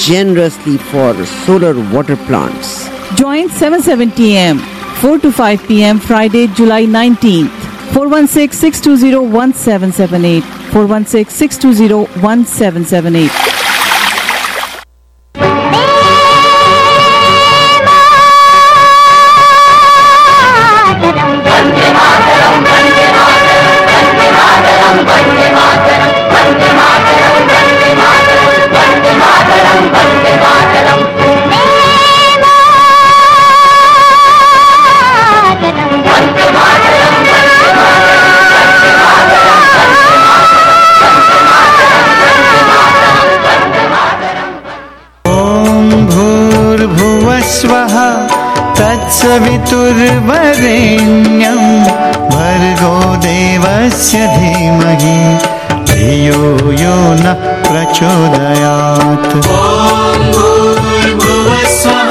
generously for solar water plants. Join 7:70 a.m. 4 to 5 p.m. Friday, July 19th. 416-620-1778. 416-620-1778. तत्सवितुर्वरेण्यं भर्गो देवस्य धीमहि धियो यो न प्रचोदयात्। ॐ भूर्भुवः स्वः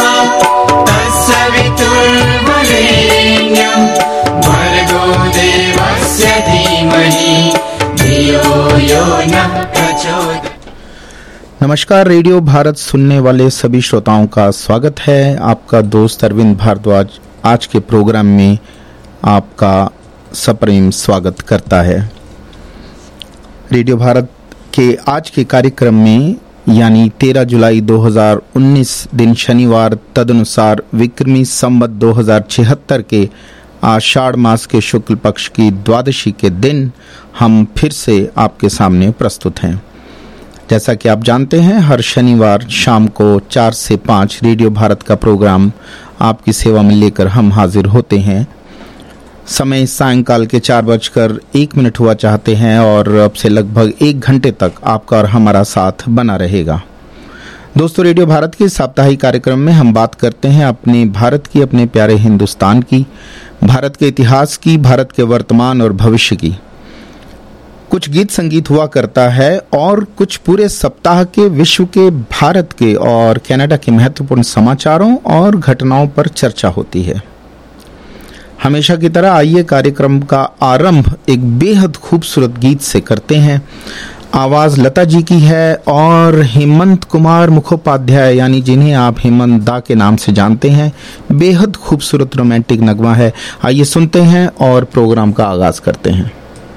तत्सवितुर्वरेण्यं भर्गो देवस्य धीमहि धियो यो न प्रचोदयात्। नमस्कार, रेडियो भारत सुनने वाले सभी श्रोताओं का स्वागत है। आपका दोस्त अरविंद भारद्वाज आज के प्रोग्राम में आपका सप्रेम स्वागत करता है। रेडियो भारत के आज के कार्यक्रम में यानी 13 जुलाई 2019 दिन शनिवार तदनुसार विक्रमी संवत 2076 के आषाढ़ मास के शुक्ल पक्ष की द्वादशी के दिन हम फिर से आपके सामने प्रस्तुत हैं। जैसा कि आप जानते हैं, हर शनिवार शाम को 4 से 5 रेडियो भारत का प्रोग्राम आपकी सेवा में लेकर हम हाजिर होते हैं। समय सायंकाल के 4:01 हुआ चाहते हैं और अब से लगभग 1 घंटे तक आपका और हमारा साथ बना रहेगा। दोस्तों, रेडियो भारत के साप्ताहिक कार्यक्रम में हम बात करते हैं अपने भारत की, अपने प्यारे हिंदुस्तान की, भारत के इतिहास की, भारत के वर्तमान और भविष्य की। कुछ गीत संगीत हुआ करता है और कुछ पूरे सप्ताह के विश्व के, भारत के और कनाडा के महत्वपूर्ण समाचारों और घटनाओं पर चर्चा होती है। हमेशा की तरह आइए कार्यक्रम का आरंभ एक बेहद खूबसूरत गीत से करते हैं। आवाज लता जी की है और हेमंत कुमार मुखोपाध्याय यानी जिन्हें आप हेमंत दा के नाम से जानते हैं, बेहद खूबसूरत रोमांटिक नगमा है। आइए सुनते हैं और प्रोग्राम का आगाज करते हैं।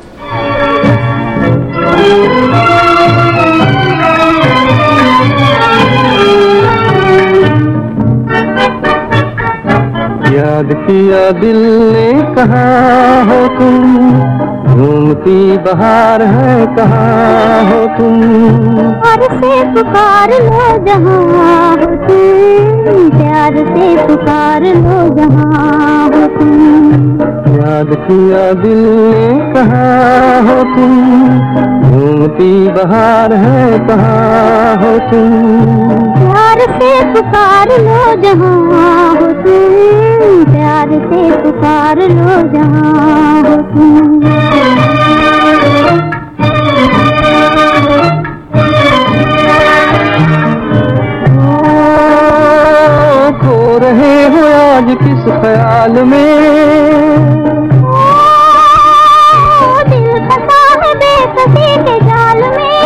याद किया दिल ने कहाँ हो तुम, घूमती बहार है कहाँ हो तुम, प्यार से पुकार लो जहाँ हो तुम, प्यार से पुकार लो जहाँ हो तुम। याद किया दिल ने कहाँ हो तुम, घूमती बहार है कहाँ हो तुम, प्यार से पुकार लो जहाँ हो तुम, प्यार से पुकार लो जहाँ हो तुम। खो रहे हो आज किस ख्याल में, दिल फंसा है बेकसी के जाल में,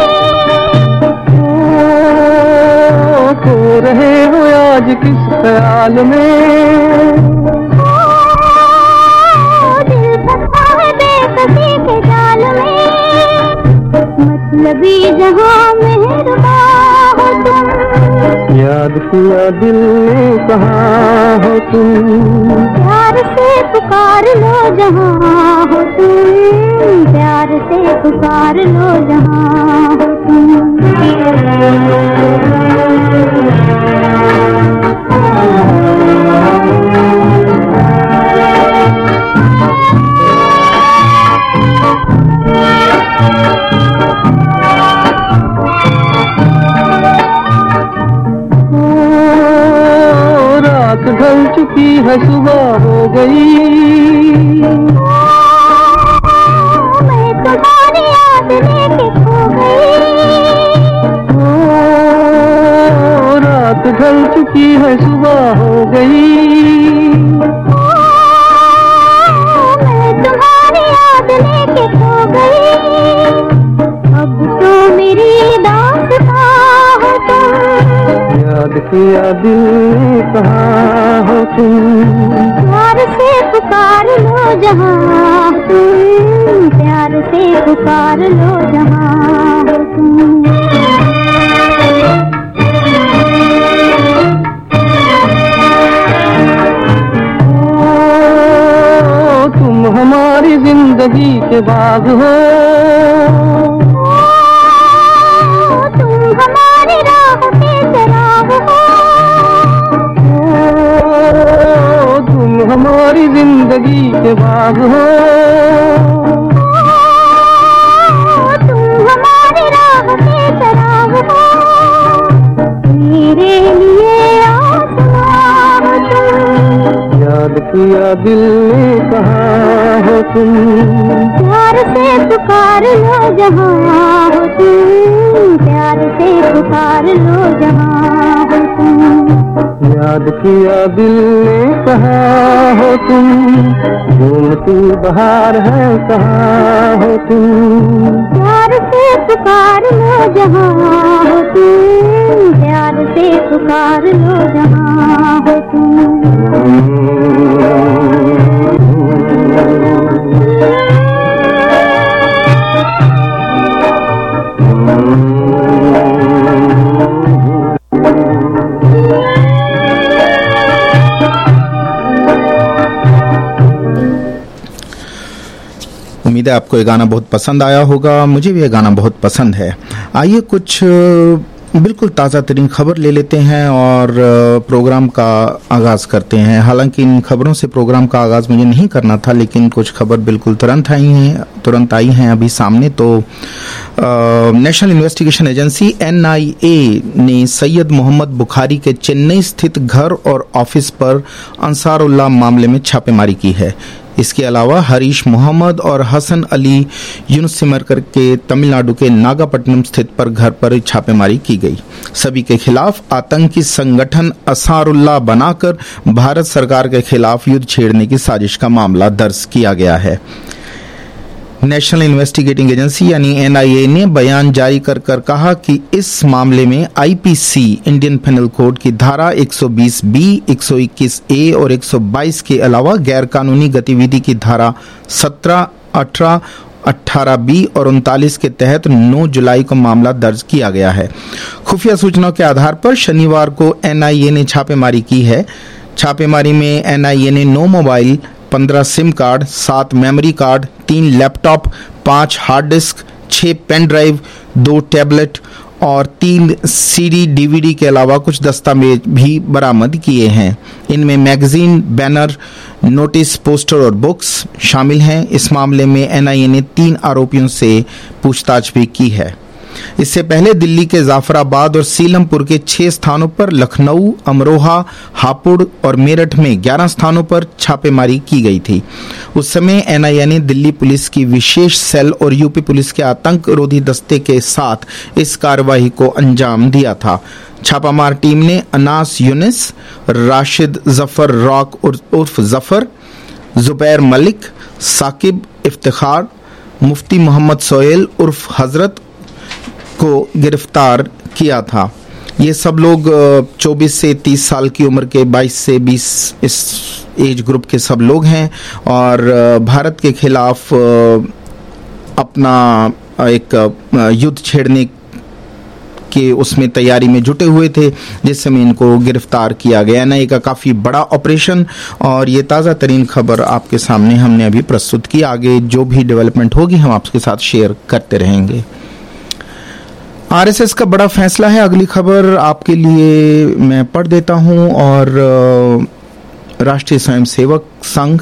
खो रहे हो आज किस ख्याल में, दिल फंसा है बेकसी के जाल में, मतलबी जहाँ मेहरबा हो तुम। याद किया दिल ने कहाँ हो तुम, प्यार से पुकार लो जहाँ हो तुम, प्यार से पुकार लो जहाँ हो तुम। रात ढल चुकी है सुबह हो गई, मैं तुम्हारी याद लेके खो गई, रात ढल चुकी है सुबह हो गई, मैं तुम्हारी याद लेके खो गई, अब तो मेरी दास्तां हो तुम। याद किया दिल ने कहाँ हो तुम, प्यार से पुकार लो जहाँ तुम, प्यार से पुकार लो जहाँ हो तुम। तुम हमारी जिंदगी के बाग हो, तुम हमारी राह के चराग हो, तुम हमारी जिंदगी के बाग हो, तुम हमारी राह के चराग हो, मेरे लिए आसमां हो तुम, याद किया दिल ने कहाँ हो तुम, प्यार से पुकार लो जहाँ हो तुम, प्यार से पुकार लो जहाँ हो तुम। याद किया दिल ने कहाँ हो तुम, घूमती बहार है कहाँ हो तुम, प्यार से पुकार लो जहाँ हो तुम, प्यार से पुकार लो जहाँ हो तुम। उम्मीद है आपको ये गाना बहुत पसंद आया होगा। मुझे भी ये गाना बहुत पसंद है। आइए कुछ बिल्कुल ताज़ा तरीन खबर ले लेते हैं और प्रोग्राम का आगाज़ करते हैं। हालांकि इन खबरों से प्रोग्राम का आगाज़ मुझे नहीं करना था, लेकिन कुछ खबर बिल्कुल तुरंत आई हैं अभी सामने। तो नेशनल इन्वेस्टिगेशन एजेंसी NIA ने सैयद मोहम्मद बुखारी के चेन्नई स्थित घर और ऑफिस पर अंसारुल्लाह मामले में छापेमारी की है। इसके अलावा हरीश मोहम्मद और हसन अली यूनुसिमरकर के तमिलनाडु के नागापट्टनम स्थित पर घर पर छापेमारी की गई। सभी के खिलाफ आतंकी संगठन अंसारुल्लाह बनाकर भारत सरकार के खिलाफ युद्ध छेड़ने की साजिश का मामला दर्ज किया गया है। नेशनल इन्वेस्टिगेटिंग एजेंसी यानी NIA ने बयान जारी कर कहा कि इस मामले में IPC इंडियन पेनल कोड की धारा 120B, 121A और 122 के अलावा गैर कानूनी गतिविधि की धारा 17, 18, 18B और 39 के तहत 9 जुलाई को मामला दर्ज किया गया है। खुफिया सूचनाओं के आधार पर शनिवार को NIA ने छापेमारी की है। छापेमारी में NIA ने 9 mobile, 15 SIM card, 7 memory card, 3 laptop, 5 hard disk, 6 pen drive, 2 tablet और 3 CD DVD के अलावा कुछ दस्तावेज भी बरामद किए हैं। इनमें मैगजीन, बैनर, नोटिस, पोस्टर और बुक्स शामिल हैं। इस मामले में NIA ने 3 आरोपियों से पूछताछ भी की है। इससे पहले दिल्ली के जाफराबाद और सीलमपुर के 6 स्थानों पर, लखनऊ, अमरोहा, हापुड़ और मेरठ में 11 स्थानों पर छापेमारी की गई थी। उस समय NIA ने दिल्ली पुलिस की विशेष सेल और यूपी पुलिस के आतंक रोधी दस्ते के साथ इस कार्रवाई को अंजाम दिया था। छापामार टीम ने अनास यूनिस, राशिद जफर रॉक उर्फ जफर, जुबैर मलिक, साकिब इफ्तिखार, मुफ्ती मोहम्मद सोहेल उर्फ हजरत को गिरफ्तार किया था। ये सब लोग 24 से 30 साल की उम्र के, 22 से 20 इस एज ग्रुप के सब लोग हैं और भारत के खिलाफ अपना एक युद्ध छेड़ने के उसमें तैयारी में जुटे हुए थे, जिस समय इनको गिरफ्तार किया गया। NIA का काफी बड़ा ऑपरेशन और ये ताज़ा तरीन खबर आपके सामने हमने अभी प्रस्तुत की। आगे जो भी डेवलपमेंट होगी हम आपके साथ शेयर करते रहेंगे। RSS का बड़ा फैसला है, अगली खबर आपके लिए मैं पढ़ देता हूं। और राष्ट्रीय स्वयंसेवक संघ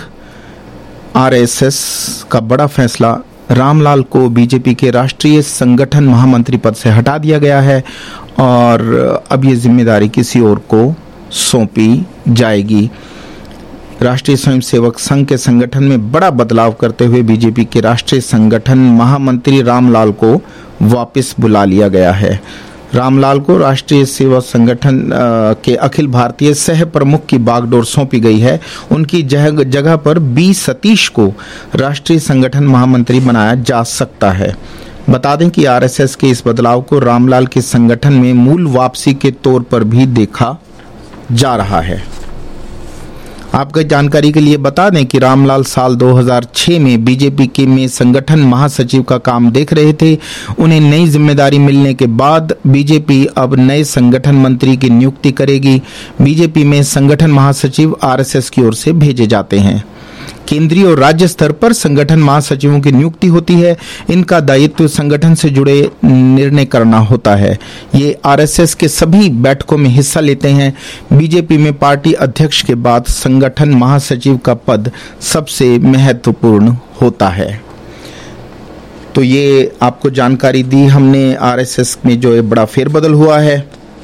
RSS का बड़ा फैसला, रामलाल को बीजेपी के राष्ट्रीय संगठन महामंत्री पद से हटा दिया गया है और अब ये जिम्मेदारी किसी और को सौंपी जाएगी। राष्ट्रीय स्वयंसेवक संघ के संगठन में बड़ा बदलाव करते हुए बीजेपी के राष्ट्रीय संगठन महामंत्री रामलाल को वापस बुला लिया गया है। रामलाल को राष्ट्रीय सेवा संगठन के अखिल भारतीय सह प्रमुख की बागडोर सौंपी गई है। उनकी जगह पर B सतीश को राष्ट्रीय संगठन महामंत्री बनाया जा सकता है। बता दें कि आरएसएस के इस बदलाव को रामलाल के संगठन में मूल वापसी के तौर पर भी देखा जा रहा है। आपकी जानकारी के लिए बता दें कि रामलाल साल 2006 में बीजेपी के में संगठन महासचिव का काम देख रहे थे। उन्हें नई जिम्मेदारी मिलने के बाद बीजेपी अब नए संगठन मंत्री की नियुक्ति करेगी। बीजेपी में संगठन महासचिव आरएसएस की ओर से भेजे जाते हैं। केंद्रीय और राज्य स्तर पर संगठन महासचिवों की नियुक्ति होती है। इनका दायित्व संगठन से जुड़े निर्णय करना होता है। ये आरएसएस के सभी बैठकों में हिस्सा लेते हैं। बीजेपी में पार्टी अध्यक्ष के बाद संगठन महासचिव का पद सबसे महत्वपूर्ण होता है। तो ये आपको जानकारी दी हमने आरएसएस में जो बड़ा फेरबदल हुआ है।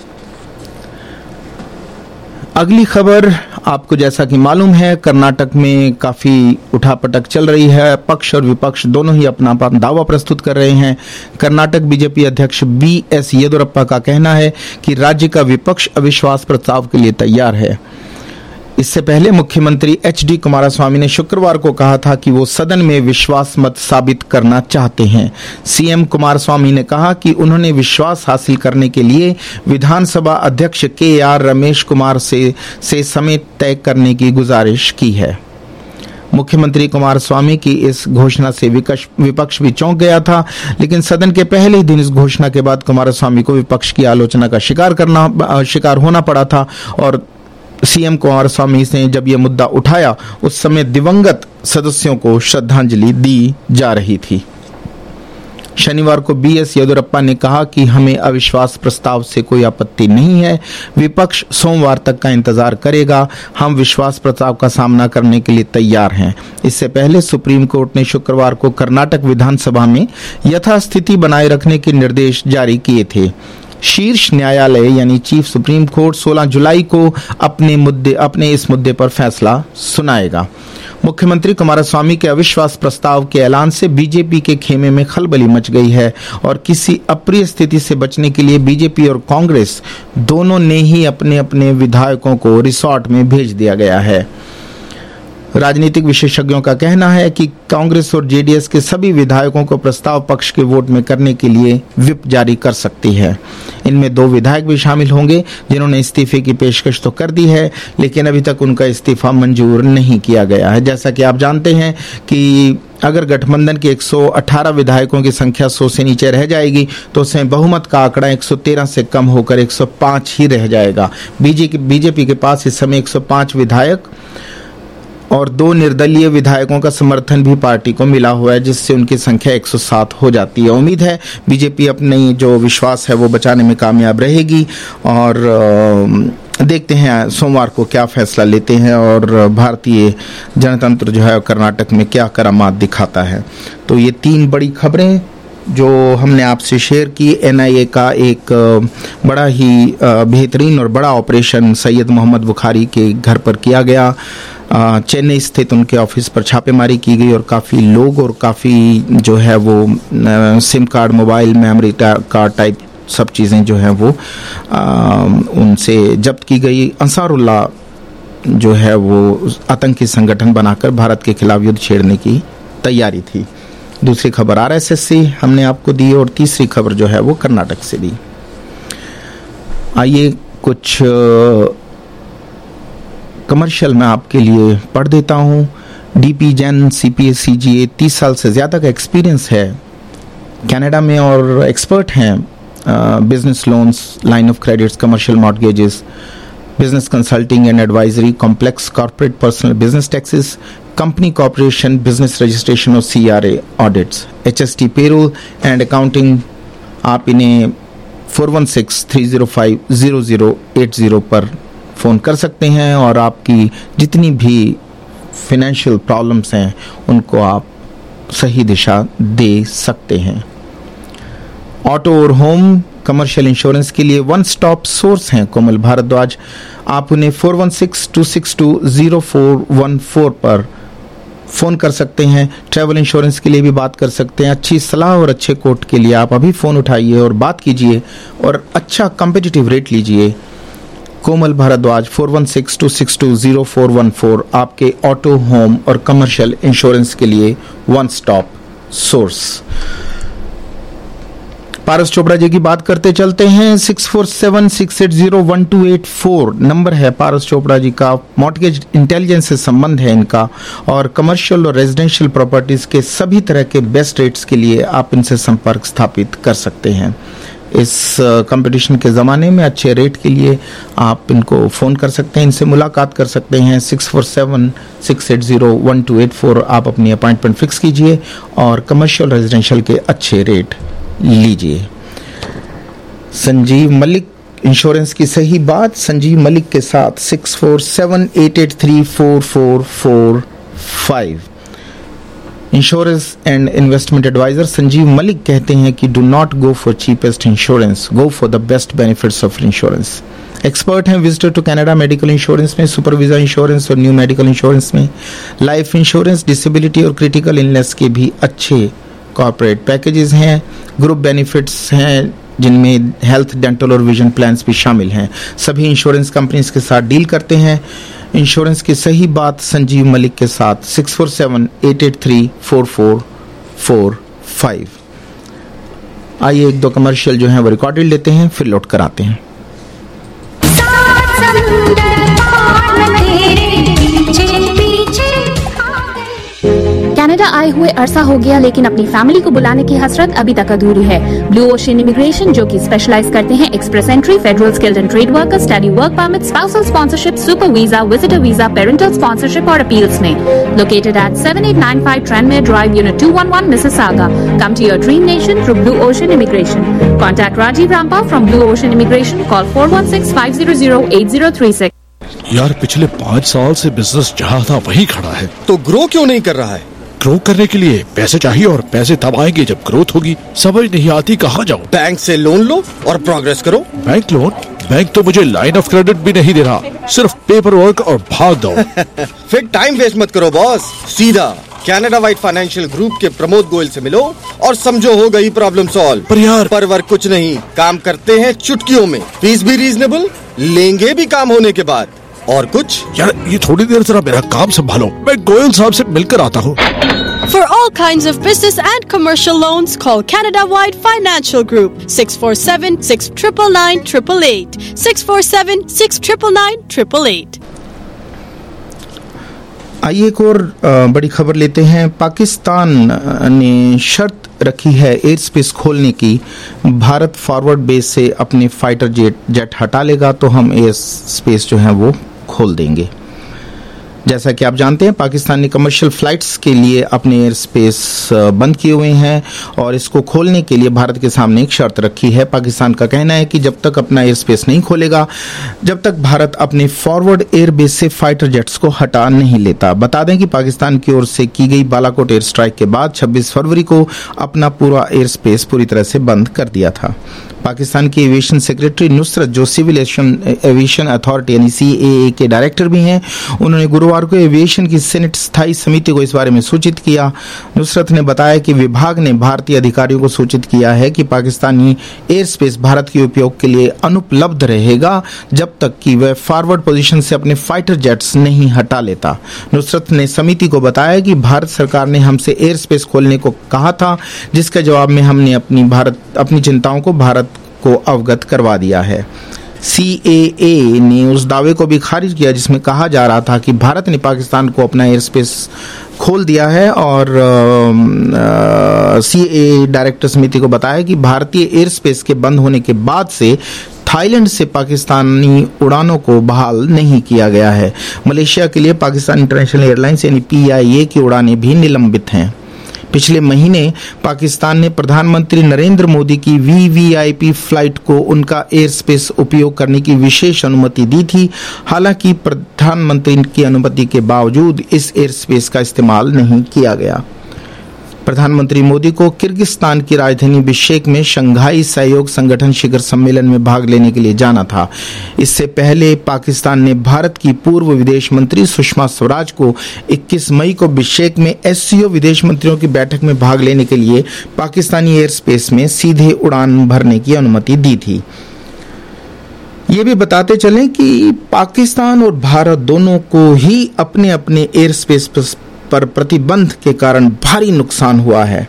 अगली खबर आपको जैसा कि मालूम है, कर्नाटक में काफी उठापटक चल रही है। पक्ष और विपक्ष दोनों ही अपना दावा प्रस्तुत कर रहे हैं। कर्नाटक बीजेपी अध्यक्ष बीएस येदियुरप्पा का कहना है कि राज्य का विपक्ष अविश्वास प्रस्ताव के लिए तैयार है। इससे पहले मुख्यमंत्री एचडी कुमारस्वामी ने शुक्रवार को कहा था कि वो सदन में विश्वास मत साबित करना चाहते हैं। सीएम कुमारस्वामी ने कहा कि उन्होंने विश्वास हासिल करने के लिए विधानसभा अध्यक्ष के.आर. रमेश कुमार से समय तय करने की गुजारिश की है। मुख्यमंत्री कुमारस्वामी की इस घोषणा से विपक्ष भी चौंक गया था, लेकिन सदन के पहले ही दिन इस घोषणा के बाद कुमारस्वामी को विपक्ष की आलोचना का शिकार होना पड़ा था। और सीएम कुमारस्वामी ने जब यह मुद्दा उठाया उस समय दिवंगत सदस्यों को श्रद्धांजलि दी जा रही थी। शनिवार को बीएस येदियुरप्पा ने कहा कि हमें अविश्वास प्रस्ताव से कोई आपत्ति नहीं है। विपक्ष सोमवार तक का इंतजार करेगा। हम विश्वास प्रस्ताव का सामना करने के लिए तैयार हैं। इससे पहले सुप्रीम कोर्ट ने शुक्रवार को कर्नाटक विधानसभा में यथास्थिति बनाए रखने के निर्देश जारी किए थे। शीर्ष न्यायालय यानी चीफ सुप्रीम कोर्ट 16 जुलाई को अपने इस मुद्दे पर फैसला सुनाएगा। मुख्यमंत्री कुमारस्वामी के अविश्वास प्रस्ताव के ऐलान से बीजेपी के खेमे में खलबली मच गई है और किसी अप्रिय स्थिति से बचने के लिए बीजेपी और कांग्रेस दोनों ने ही अपने अपने विधायकों को रिसोर्ट में भेज दिया गया है। राजनीतिक विशेषज्ञों का कहना है कि कांग्रेस और जेडीएस के सभी विधायकों को प्रस्ताव पक्ष के वोट में करने के लिए व्हिप जारी कर सकती है। इनमें 2 विधायक भी शामिल होंगे जिन्होंने इस्तीफे की पेशकश तो कर दी है, लेकिन अभी तक उनका इस्तीफा मंजूर नहीं किया गया है। जैसा कि आप जानते हैं कि अगर गठबंधन के 118 विधायकों की संख्या 100 से नीचे रह जाएगी तो उसमें बहुमत का आंकड़ा 113 से कम होकर 105 ही रह जाएगा। बीजेपी के पास इस समय 105 विधायक और 2 निर्दलीय विधायकों का समर्थन भी पार्टी को मिला हुआ है, जिससे उनकी संख्या 107 हो जाती है। उम्मीद है बीजेपी अपनी जो विश्वास है वो बचाने में कामयाब रहेगी और देखते हैं सोमवार को क्या फैसला लेते हैं और भारतीय जनतंत्र जो है कर्नाटक में क्या करामात दिखाता है। तो ये 3 बड़ी खबरें जो हमने आपसे शेयर की। एनआईए का एक बड़ा ही बेहतरीन और बड़ा ऑपरेशन सैयद मोहम्मद बुखारी के घर पर किया गया। चेन्नई स्थित उनके ऑफिस पर छापेमारी की गई और काफ़ी लोग और काफ़ी जो है वो SIM card, mobile, memory card type सब चीज़ें जो हैं वो उनसे जब्त की गई। अंसारुल्लाह जो है वो आतंकी संगठन बनाकर भारत के खिलाफ युद्ध छेड़ने की तैयारी थी। दूसरी खबर आरएसएस से हमने आपको दी और तीसरी खबर जो है वो कर्नाटक से दी। आइए कुछ कमर्शियल मैं आपके लिए पढ़ देता हूँ। डीपी जैन सीपीएस सीजीए 30 साल से ज़्यादा का एक्सपीरियंस है कनाडा में और एक्सपर्ट हैं business loans, line of credits, commercial mortgages, business consulting and advisory, complex corporate personal business taxes, company corporation business registration और CRA audits, HST payroll and accounting. आप इन्हें 4163050080 पर फ़ोन कर सकते हैं और आपकी जितनी भी फाइनेंशियल प्रॉब्लम्स हैं उनको आप सही दिशा दे सकते हैं। ऑटो और होम कमर्शियल इंश्योरेंस के लिए वन स्टॉप सोर्स हैं कोमल भारद्वाज। आप उन्हें 4162620414 पर फ़ोन कर सकते हैं। ट्रैवल इंश्योरेंस के लिए भी बात कर सकते हैं। अच्छी सलाह और अच्छे कोट के लिए आप अभी फ़ोन उठाइए और बात कीजिए और अच्छा कम्पिटिटिव रेट लीजिए। कोमल भारद्वाज 4162620414 आपके ऑटो, होम और कमर्शियल इंश्योरेंस के लिए one stop source. Paras Chopra ji की बात करते चलते हैं। 6476801284 नंबर है पारस चोपड़ा जी का। मॉर्टगेज इंटेलिजेंस से संबंध है इनका, और कमर्शियल और रेजिडेंशियल प्रॉपर्टीज के सभी तरह के बेस्ट रेट्स के लिए आप इनसे संपर्क स्थापित कर सकते हैं। इस कंपटीशन के ज़माने में अच्छे रेट के लिए आप इनको फ़ोन कर सकते हैं, इनसे मुलाकात कर सकते हैं। 6476801284 आप अपनी अपॉइंटमेंट फिक्स कीजिए और कमर्शियल रेजिडेंशियल के अच्छे रेट लीजिए। संजीव मलिक इंश्योरेंस की सही बात संजीव मलिक के साथ 6478834445 insurance and investment advisor Sanjeev Malik कहते हैं कि do not go for cheapest insurance, go for the best benefits of insurance. Expert हैं visitor to Canada medical insurance में, सुपर वीजा इंश्योरेंस और न्यू मेडिकल इंश्योरेंस में। लाइफ इंश्योरेंस, डिसेबिलिटी और critical illness के भी अच्छे कॉर्पोरेट पैकेजेस हैं। Group benefits हैं जिनमें हेल्थ, डेंटल और विजन प्लान्स भी शामिल हैं। सभी इंश्योरेंस कंपनीज के साथ डील करते हैं। इंश्योरेंस की सही बात संजीव मलिक के साथ 6478834445। आइए एक दो कमर्शियल जो हैं वो रिकॉर्डेड लेते हैं, फिर लौट कर आते हैं। कनाडा आए हुए अरसा हो गया, लेकिन अपनी फैमिली को बुलाने की हसरत अभी तक अधूरी है। ब्लू ओशन इमिग्रेशन, जो कि स्पेशलाइज करते हैं express entry, federal skilled and trade worker, study work permit, spousal sponsorship, super visa, visitor visa, parental sponsorship और अपील्स में। Located at 7895 Tranmere Drive, Unit 211, Mississauga. Come to your dream nation through Blue Ocean Immigration. Contact Rajiv Rampa from Blue Ocean Immigration. Call 416-500-8036. यार पिछले 5 साल से business जहाँ था वहीं खड़ा है, तो ग्रो क्यों नहीं कर रहा है? ग्रो करने के लिए पैसे चाहिए, और पैसे तब आएंगे जब ग्रोथ होगी। समझ नहीं आती कहाँ जाऊँ। बैंक से लोन लो और प्रोग्रेस करो। Bank loan? बैंक तो मुझे लाइन ऑफ क्रेडिट भी नहीं दे रहा, सिर्फ पेपर वर्क और भाग दो। फिर टाइम वेस्ट मत करो बॉस, सीधा कनाडा वाइड फाइनेंशियल ग्रुप के प्रमोद गोयल से मिलो और समझो हो गई प्रॉब्लम सॉल्व। पर यार पर वर्क कुछ नहीं, काम करते हैं चुटकियों में, फीस भी रीजनेबल, लेंगे भी काम होने के बाद। और कुछ यार ये थोड़ी देर जरा मेरा काम संभालो, मैं गोयल साहब से मिलकर आता हूँ। For all kinds of business and commercial loans, call Canada Wide Financial Group 647-699-888 647-699-888। आइए एक और बड़ी खबर लेते हैं। पाकिस्तान ने शर्त रखी है एयर स्पेस खोलने की। भारत फॉरवर्ड बेस से अपने फाइटर जेट हटा लेगा तो हम एयर स्पेस जो है वो खोल देंगे। जैसा कि आप जानते हैं पाकिस्तान ने कमर्शियल फ्लाइट्स के लिए अपने एयर स्पेस बंद किए हुए हैं और इसको खोलने के लिए भारत के सामने एक शर्त रखी है। पाकिस्तान का कहना है कि जब तक अपना एयर स्पेस नहीं खोलेगा, जब तक भारत अपने फॉरवर्ड एयर बेस से फाइटर जेट्स को हटा नहीं लेता। बता दें कि पाकिस्तान की ओर से की गई बालाकोट एयर स्ट्राइक के बाद 26 फरवरी को अपना पूरा एयर स्पेस पूरी तरह से बंद कर दिया था। पाकिस्तान की एविएशन सेक्रेटरी नुसरत, जो सिविल एविएशन अथॉरिटी यानी CAA के डायरेक्टर भी हैं, उन्होंने गुरुवार को एविएशन की सेनेट स्थायी समिति को इस बारे में सूचित किया। नुसरत ने बताया कि विभाग ने भारतीय अधिकारियों को सूचित किया है कि पाकिस्तानी एयर स्पेस भारत के उपयोग के लिए अनुपलब्ध रहेगा जब तक कि वह फॉरवर्ड पोजीशन से अपने फाइटर जेट्स नहीं हटा लेता। नुसरत ने समिति को बताया कि भारत सरकार ने हमसे एयर स्पेस खोलने को कहा था, जिसके जवाब में हमने अपनी चिंताओं को भारत को अवगत करवा दिया है। CAA ने उस दावे को भी खारिज किया जिसमें कहा जा रहा था कि भारत ने पाकिस्तान को अपना एयर स्पेस खोल दिया है और CAA डायरेक्टर समिति को बताया कि भारतीय एयर स्पेस के बंद होने के बाद से थाईलैंड से पाकिस्तानी उड़ानों को बहाल नहीं किया गया है। मलेशिया के लिए पाकिस्तान इंटरनेशनल एयरलाइंस यानी PIA की उड़ानें भी निलंबित हैं। पिछले महीने पाकिस्तान ने प्रधानमंत्री नरेंद्र मोदी की VVIP फ्लाइट को उनका एयर स्पेस उपयोग करने की विशेष अनुमति दी थी। हालांकि प्रधानमंत्री की अनुमति के बावजूद इस एयर स्पेस का इस्तेमाल नहीं किया गया। प्रधानमंत्री मोदी को किर्गिस्तान की राजधानी बिश्केक में शंघाई सहयोग संगठन शिखर सम्मेलन में भाग लेने के लिए जाना था। इससे पहले पाकिस्तान ने भारत की पूर्व विदेश मंत्री सुषमा स्वराज को 21 मई को बिश्केक में SCO विदेश मंत्रियों की बैठक में भाग लेने के लिए पाकिस्तानी एयर स्पेस में सीधे उड़ान भरने की अनुमति दी थी। ये भी बताते चलें कि पाकिस्तान और भारत दोनों को ही अपने अपने एयर स्पेस पर प्रतिबंध के कारण भारी नुकसान हुआ है।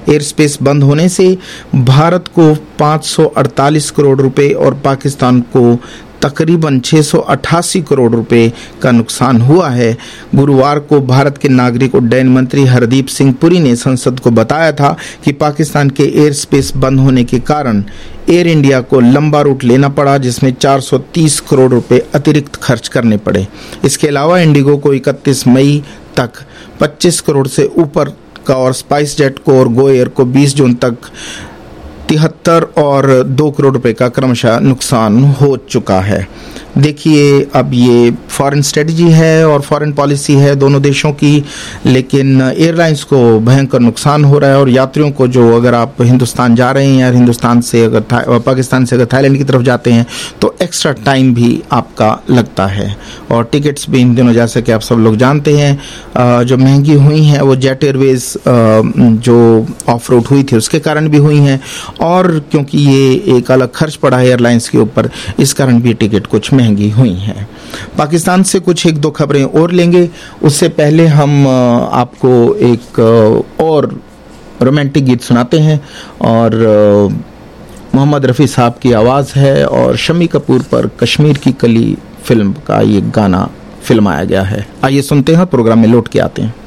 एयर स्पेस बंद होने से भारत को 548 करोड़ रुपए और पाकिस्तान को तकरीबन 688 करोड़ रुपए का नुकसान हुआ है। गुरुवार को भारत के नागरिक उड्डयन मंत्री हरदीप सिंह पुरी ने संसद को बताया था कि पाकिस्तान के एयर स्पेस बंद होने के कारण एयर इंडिया को लंबा रूट लेना पड़ा, जिसमें 430 करोड़ रुपए अतिरिक्त खर्च करने पड़े। इसके अलावा इंडिगो को 31 मई तक 25 करोड़ से ऊपर का और स्पाइस जेट को और गो एयर को 20 जून तक 73 और 2 करोड़ रुपए का क्रमशः नुकसान हो चुका है। देखिए, अब ये फॉरेन स्ट्रेटजी है और फॉरेन पॉलिसी है दोनों देशों की, लेकिन एयरलाइंस को भयंकर नुकसान हो रहा है और यात्रियों को, जो अगर आप हिंदुस्तान जा रहे हैं या हिंदुस्तान से अगर पाकिस्तान से अगर थाईलैंड की तरफ जाते हैं तो एक्स्ट्रा टाइम भी आपका लगता है। और टिकट्स भी इन दिनों, जैसे कि आप सब लोग जानते हैं, जो महंगी हुई हैं वो जेट एयरवेज जो ऑफ रूट हुई थी उसके कारण भी हुई हैं, और क्योंकि ये एक अलग खर्च पड़ा है एयरलाइंस के ऊपर, इस कारण भी टिकट कुछ महंगी हुई हैं। पाकिस्तान से कुछ एक दो खबरें और लेंगे, उससे पहले हम आपको एक और रोमांटिक गीत सुनाते हैं और मोहम्मद रफ़ी साहब की आवाज़ है और शम्मी कपूर पर कश्मीर की कली फिल्म का ये गाना फिल्माया गया है। आइए सुनते हैं, प्रोग्राम में लौट के आते हैं।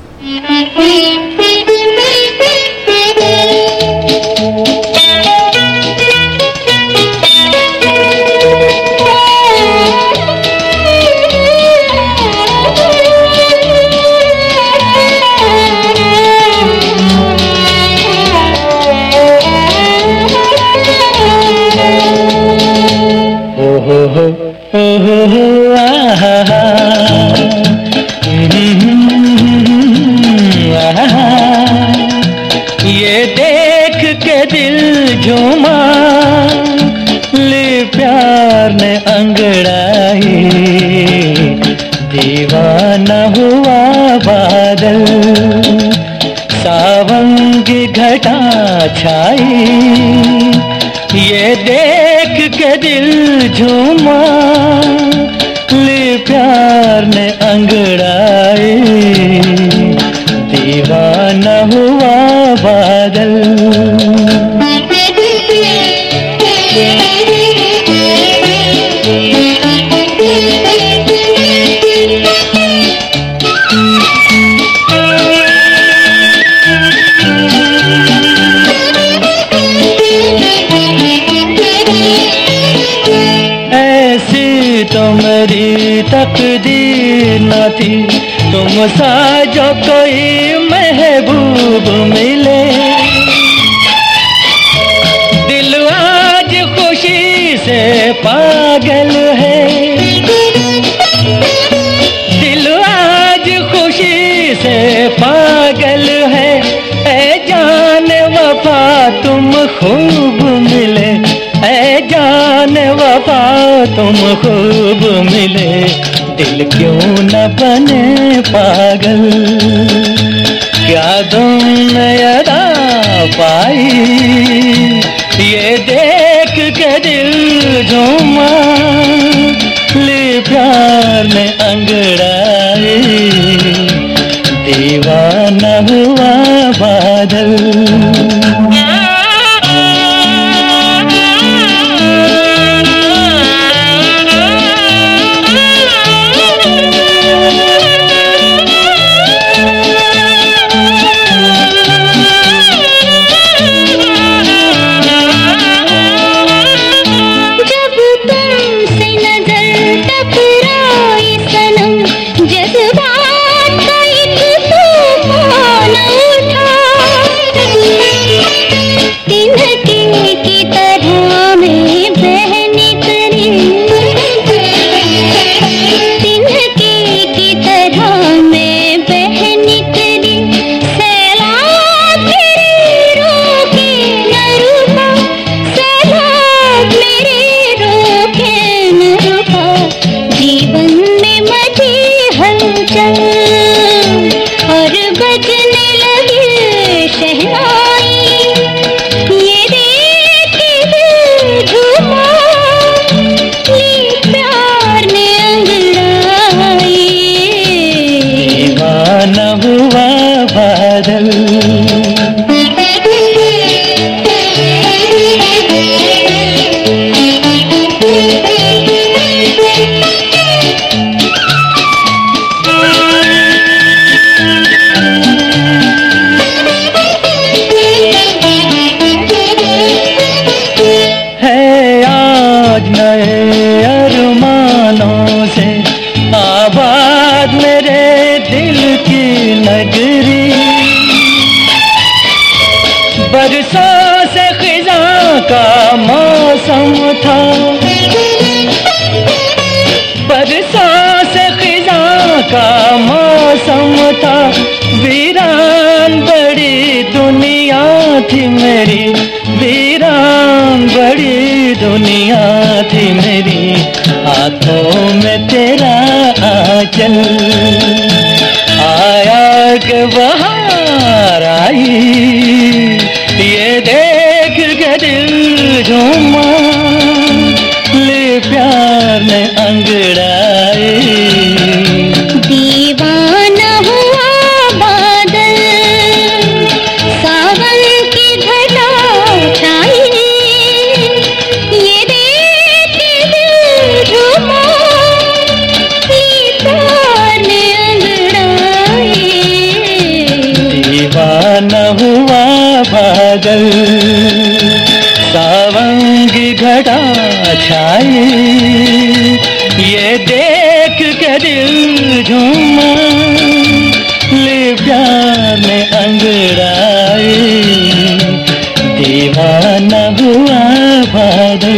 ये देख के दिल झूमा, ले प्यार ने अंगड़ाई, दीवाना हुआ बादल, सावन की घटा छाई। ये देख के दिल झूमा, ले प्यार ने अंगड़ाई, दीवाना हुआ बादल। तो मेरी तकदीर न थी, तुम सा जो कोई महबूब मिले। दिल आज खुशी से पागल है, दिल आज खुशी से पागल है। ऐ जान वफा तुम खूब मिले, ऐ जान वफा तुम खूब मिले, दिल क्यों न बने पागल। क्या तुमने अदा पाई, ये देख के दिल झूमा, ले प्यार ने अंगड़ाई, दीवाना हुआ बादल। जज्बात का एक तूफान उठा, अरमानों से आबाद मेरे दिल की नगरी। बरसों से खिज़ां का मौसम था, बरसों से खिज़ां का मौसम था। वीरान बड़ी दुनिया थी मेरी, वीरान बड़ी दुनिया थी मेरी। हाथों में तेरा आंचल आया के बहार आई, ये देख के दिल झूमा, ले प्यार ने अंगड़ाई। दीवाना हुआ बादल, सावन की घटा छाई, ये देख के दिल झूमा, ले प्यार ने अंगड़ाई। दीवाना हुआ बादल, सावन की घटा छाई, ये देख के दिल झूमा, ले प्यार में अंगड़ाई। दीवाना हुआ बादल।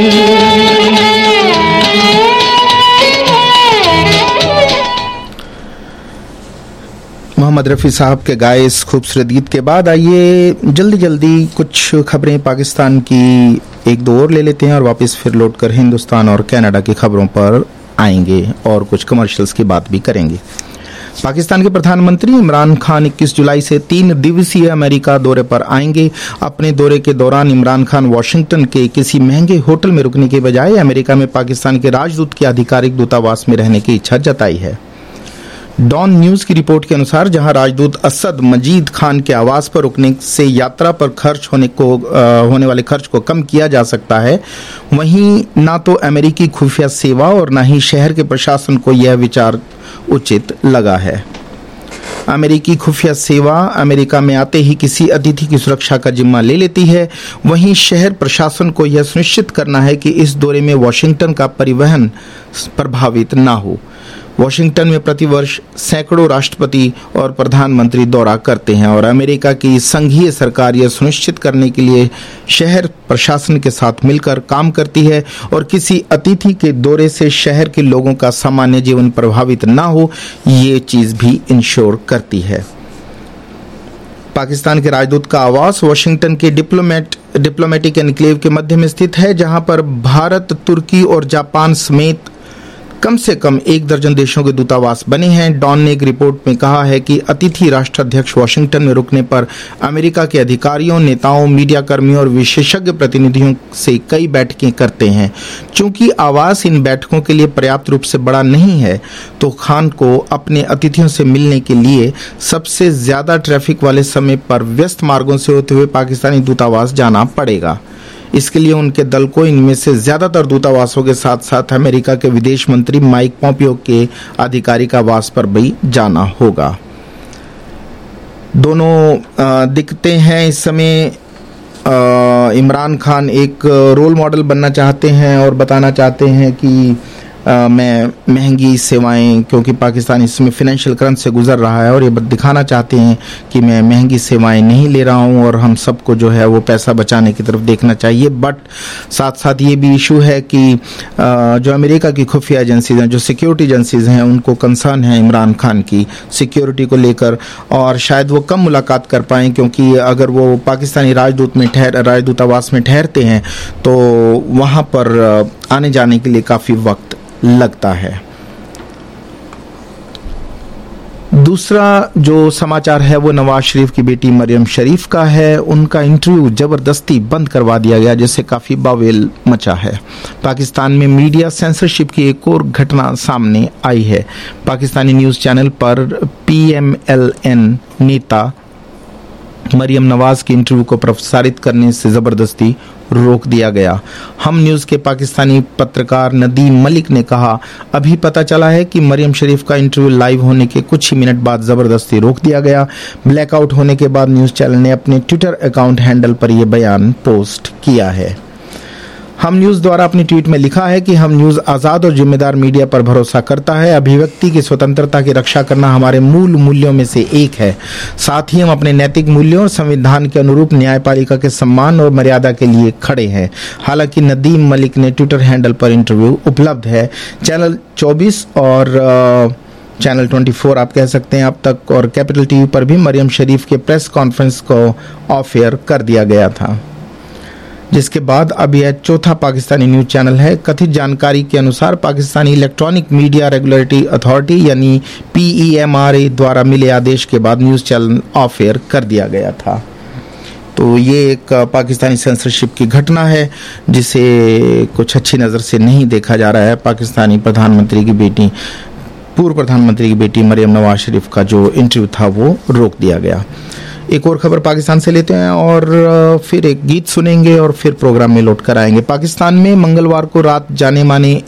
मोहम्मद रफ़ी साहब के गाए इस खूबसूरत गीत के बाद आइए जल्दी जल्दी कुछ खबरें पाकिस्तान की एक दो और ले लेते हैं और वापस फिर लौट कर हिंदुस्तान और कनाडा की खबरों पर आएंगे और कुछ कमर्शियल्स की बात भी करेंगे। पाकिस्तान के प्रधानमंत्री इमरान खान 21 जुलाई से 3 दिवसीय अमेरिका दौरे पर आएंगे। अपने दौरे के दौरान इमरान खान वाशिंगटन के किसी महंगे होटल में रुकने के बजाय अमेरिका में पाकिस्तान के राजदूत के आधिकारिक दूतावास में रहने की इच्छा जताई है। डॉन न्यूज की रिपोर्ट के अनुसार जहां राजदूत असद मजीद खान के आवास पर रुकने से यात्रा पर खर्च होने वाले खर्च को कम किया जा सकता है, वहीं ना तो अमेरिकी खुफिया सेवा और ना ही शहर के प्रशासन को यह विचार उचित लगा है। अमेरिकी खुफिया सेवा अमेरिका में आते ही किसी अतिथि की सुरक्षा का जिम्मा ले लेती है, वहीं शहर प्रशासन को यह सुनिश्चित करना है कि इस दौरे में वाशिंगटन का परिवहन प्रभावित ना हो। वाशिंगटन में प्रतिवर्ष सैकड़ों राष्ट्रपति और प्रधानमंत्री दौरा करते हैं और अमेरिका की संघीय सरकार यह सुनिश्चित करने के लिए शहर प्रशासन के साथ मिलकर काम करती है और किसी अतिथि के दौरे से शहर के लोगों का सामान्य जीवन प्रभावित ना हो, ये चीज भी इंश्योर करती है। पाकिस्तान के राजदूत का आवास वाशिंगटन के डिप्लोमेटिक एनक्लेव के मध्य में स्थित है, जहां पर भारत, तुर्की और जापान समेत कम से कम 1 दर्जन देशों के दूतावास बने हैं। डॉन ने एक रिपोर्ट में कहा है कि अतिथि राष्ट्राध्यक्ष वाशिंगटन में रुकने पर अमेरिका के अधिकारियों, नेताओं, मीडिया कर्मियों और विशेषज्ञ प्रतिनिधियों से कई बैठकें करते हैं। चूंकि आवास इन बैठकों के लिए पर्याप्त रूप से बड़ा नहीं है, तो खान को अपने अतिथियों से मिलने के लिए सबसे ज्यादा ट्रैफिक वाले समय पर व्यस्त मार्गों से होते हुए पाकिस्तानी दूतावास जाना पड़ेगा। इसके लिए उनके दल को इनमें से ज्यादातर दूतावासों के साथ साथ अमेरिका के विदेश मंत्री माइक पॉम्पियो के आधिकारिक आवास पर भी जाना होगा। दोनों दिखते हैं इस समय इमरान खान एक रोल मॉडल बनना चाहते हैं और बताना चाहते हैं कि मैं महंगी सेवाएं, क्योंकि पाकिस्तान इस समय फाइनेंशियल क्रंच से गुजर रहा है और ये दिखाना चाहते हैं कि मैं महंगी सेवाएं नहीं ले रहा हूं और हम सबको जो है वो पैसा बचाने की तरफ देखना चाहिए। बट साथ साथ ये भी इशू है कि जो अमेरिका की खुफिया एजेंसीज हैं, जो सिक्योरिटी एजेंसीज हैं, उनको कंसर्न है इमरान खान की सिक्योरिटी को लेकर और शायद वो कम मुलाकात कर पाएं, क्योंकि अगर वो पाकिस्तानी राजदूतावास में ठहरते हैं तो वहां पर आने जाने के लिए काफी वक्त लगता है। दूसरा जो समाचार है वो नवाज शरीफ की बेटी मरियम शरीफ का है। उनका इंटरव्यू जबरदस्ती बंद करवा दिया गया, जिससे काफी बवाल मचा है। पाकिस्तान में मीडिया सेंसरशिप की एक और घटना सामने आई है। पाकिस्तानी न्यूज चैनल पर PMLN नेता मरियम नवाज के इंटरव्यू को प्रसारित करने से जबरदस्ती रोक दिया गया। हम न्यूज के पाकिस्तानी पत्रकार नदीम मलिक ने कहा, अभी पता चला है कि मरियम शरीफ का इंटरव्यू लाइव होने के कुछ ही मिनट बाद जबरदस्ती रोक दिया गया। ब्लैकआउट होने के बाद न्यूज चैनल ने अपने ट्विटर अकाउंट हैंडल पर यह बयान पोस्ट किया है। हम न्यूज द्वारा अपनी ट्वीट में लिखा है कि हम न्यूज आजाद और जिम्मेदार मीडिया पर भरोसा करता है। अभिव्यक्ति की स्वतंत्रता की रक्षा करना हमारे मूल मूल्यों में से एक है। साथ ही हम अपने नैतिक मूल्यों और संविधान के अनुरूप न्यायपालिका के सम्मान और मर्यादा के लिए खड़े हैं। हालांकि नदीम मलिक ने ट्विटर हैंडल पर इंटरव्यू उपलब्ध है। चैनल 24 और चैनल 24 आप कह सकते हैं अब तक, और कैपिटल टीवी पर भी मरियम शरीफ के प्रेस कॉन्फ्रेंस को ऑफ एयर कर दिया गया था, जिसके बाद अब यह चौथा पाकिस्तानी न्यूज चैनल है। कथित जानकारी के अनुसार Pakistani electronic media regulatory authority यानी PEMRA द्वारा मिले आदेश के बाद न्यूज चैनल ऑफ एयर कर दिया गया था। तो ये एक पाकिस्तानी सेंसरशिप की घटना है जिसे कुछ अच्छी नज़र से नहीं देखा जा रहा है। पाकिस्तानी प्रधानमंत्री की बेटी, पूर्व प्रधानमंत्री की बेटी मरियम नवाज शरीफ का जो इंटरव्यू था वो रोक दिया गया। एक और खबर पाकिस्तान से लेते हैं और फिर एक गीत सुनेंगे और फिर प्रोग्राम में लौट कर आएंगे। पाकिस्तान में मंगलवार को रात जाने माने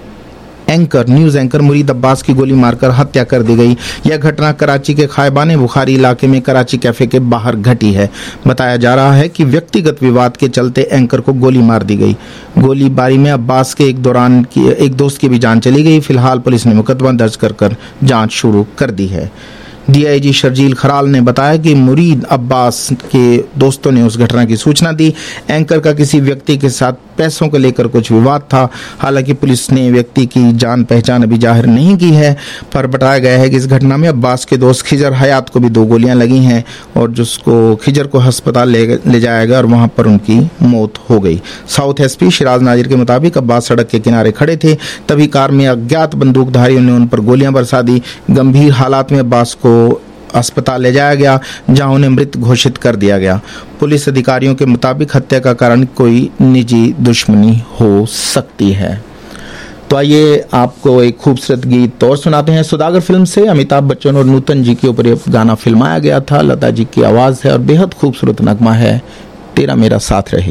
न्यूज एंकर मुरीद अब्बास की गोली मारकर हत्या कर दी गई। यह घटना कराची के खायबान बुखारी इलाके में कराची कैफे के बाहर घटी है। बताया जा रहा है कि व्यक्तिगत विवाद के चलते एंकर को गोली मार दी गई। गोलीबारी में अब्बास के एक दोस्त की भी जान चली गई। फिलहाल पुलिस ने मुकदमा दर्ज कर जांच शुरू कर दी है। DIG शर्जील खराल ने बताया कि मुरीद अब्बास के दोस्तों ने उस घटना की सूचना दी। एंकर का किसी व्यक्ति के साथ पैसों को लेकर कुछ विवाद था। हालांकि पुलिस ने व्यक्ति की जान पहचान अभी जाहिर नहीं की है, पर बताया गया है कि इस घटना में अब्बास के दोस्त खिजर हयात को भी 2 गोलियां लगी हैं और जिसको खिजर को अस्पताल ले जाया गया और वहां पर उनकी मौत हो गई। साउथ SP शिराज नाजिर के मुताबिक अब्बास सड़क के किनारे खड़े थे, तभी कार में अज्ञात बंदूकधारियों ने उन पर गोलियां बरसा दी। गंभीर हालात में अब्बास को अस्पताल ले जाया गया जहां उन्हें मृत घोषित कर दिया गया। पुलिस अधिकारियों के मुताबिक हत्या का कारण कोई निजी दुश्मनी हो सकती है। तो आइए आपको एक खूबसूरत गीत और सुनाते हैं। सौदागर फिल्म से अमिताभ बच्चन और नूतन जी के ऊपर गाना फिल्माया गया था। लता जी की आवाज है और बेहद खूबसूरत नगमा है, तेरा मेरा साथ रहे।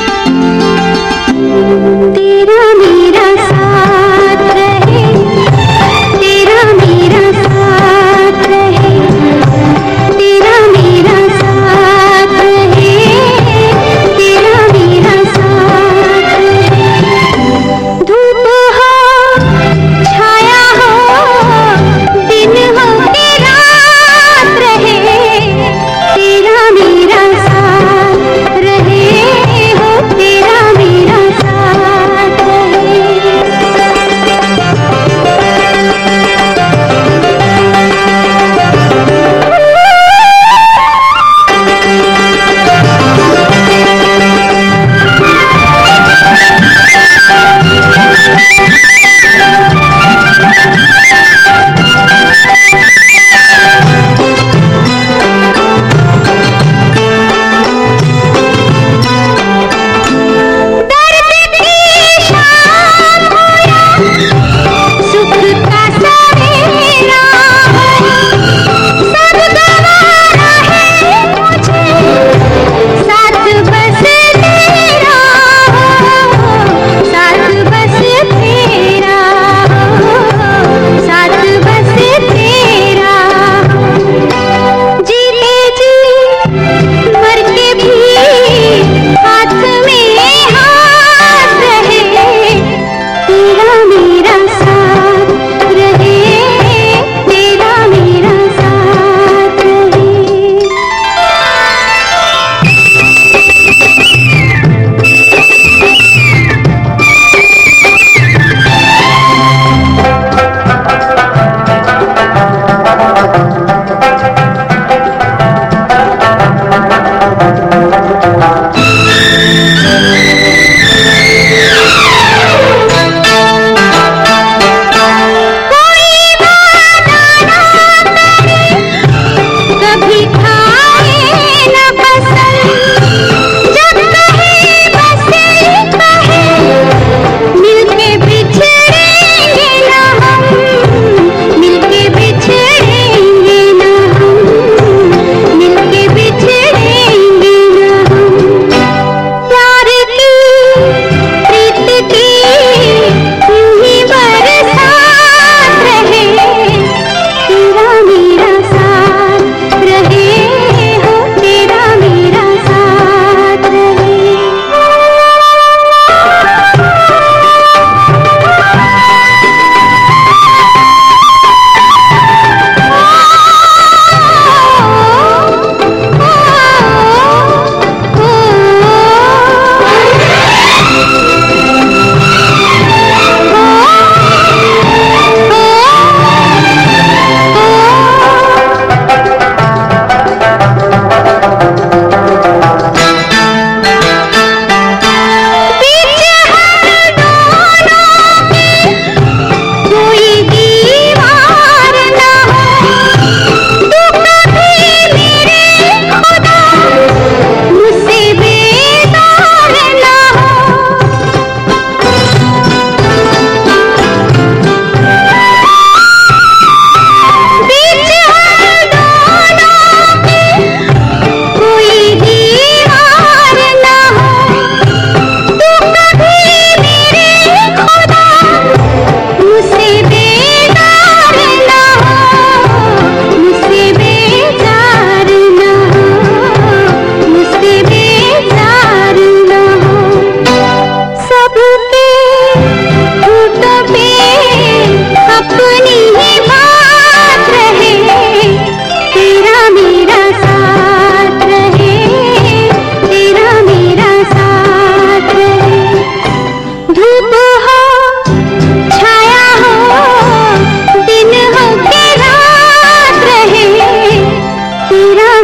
तेरा मेरा साथ रहे।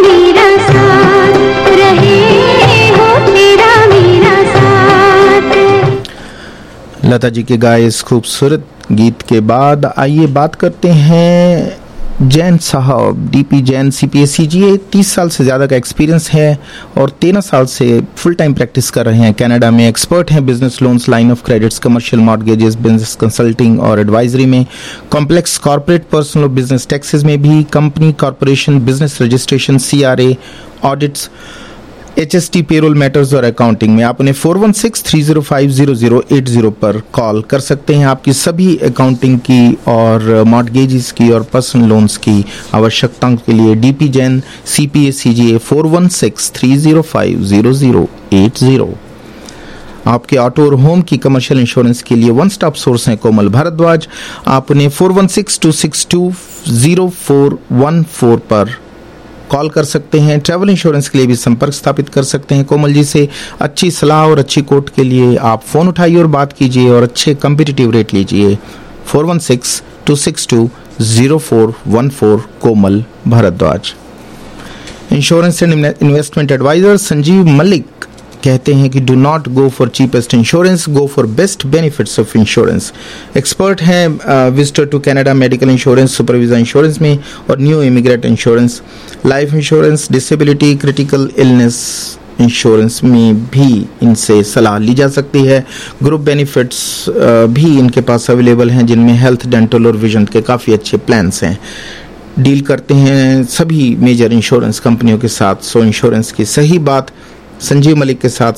मेरा साथ रहे हो, तेरा मेरा साथ। लता जी के गाए इस खूबसूरत गीत के बाद आइए बात करते हैं जैन साहब। डीपी जैन CPA-CGA 30 साल से ज़्यादा का एक्सपीरियंस है और 13 साल से फुल टाइम प्रैक्टिस कर रहे हैं। कनाडा में एक्सपर्ट हैं business loans, line of credits, commercial mortgages, business consulting और एडवाइजरी में, कॉम्प्लेक्स कॉर्पोरेट, पर्सनल और बिजनेस टैक्सेस में भी, company, corporation, business registration, CRA, audits, HST, payroll matters और अकाउंटिंग में। आप उन्हें 4163050080 पर कॉल कर सकते हैं। आपकी सभी अकाउंटिंग की और मॉर्गेजेस की और पर्सनल लोन्स की आवश्यकताओं के लिए डीपी जैन CPA-CGA 4163050080। आपके ऑटो और होम की कमर्शियल इंश्योरेंस के लिए वन स्टॉप सोर्स हैं कोमल भारद्वाज। आप उन्हें 4162620414 पर कॉल कर सकते हैं। ट्रैवल इंश्योरेंस के लिए भी संपर्क स्थापित कर सकते हैं कोमल जी से। अच्छी सलाह और अच्छी कोट के लिए आप फोन उठाइए और बात कीजिए और अच्छे कम्पिटिटिव रेट लीजिए। 4162620414 Komal Bhardwaj. Insurance and investment advisor Sanjeev Malik कहते हैं कि do not go for cheapest insurance, go for best benefits of insurance. Expert हैं visitor to Canada medical insurance, supervision insurance में और new immigrant insurance, life insurance, disability, critical illness insurance में भी इनसे सलाह ली जा सकती है। ग्रुप बेनिफिट्स भी इनके पास अवेलेबल हैं जिनमें हेल्थ, डेंटल और विजन के काफ़ी अच्छे प्लान्स हैं। डील करते हैं सभी मेजर इंश्योरेंस कंपनियों के साथ। सो इंश्योरेंस की सही बात संजीव मलिक के साथ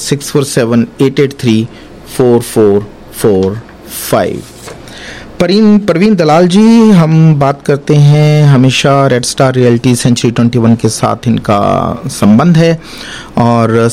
6478834445। परवीन दलाल जी, हम बात करते हैं हमेशा रेड स्टार रियल्टी सेंचुरी 21 के साथ इनका संबंध है और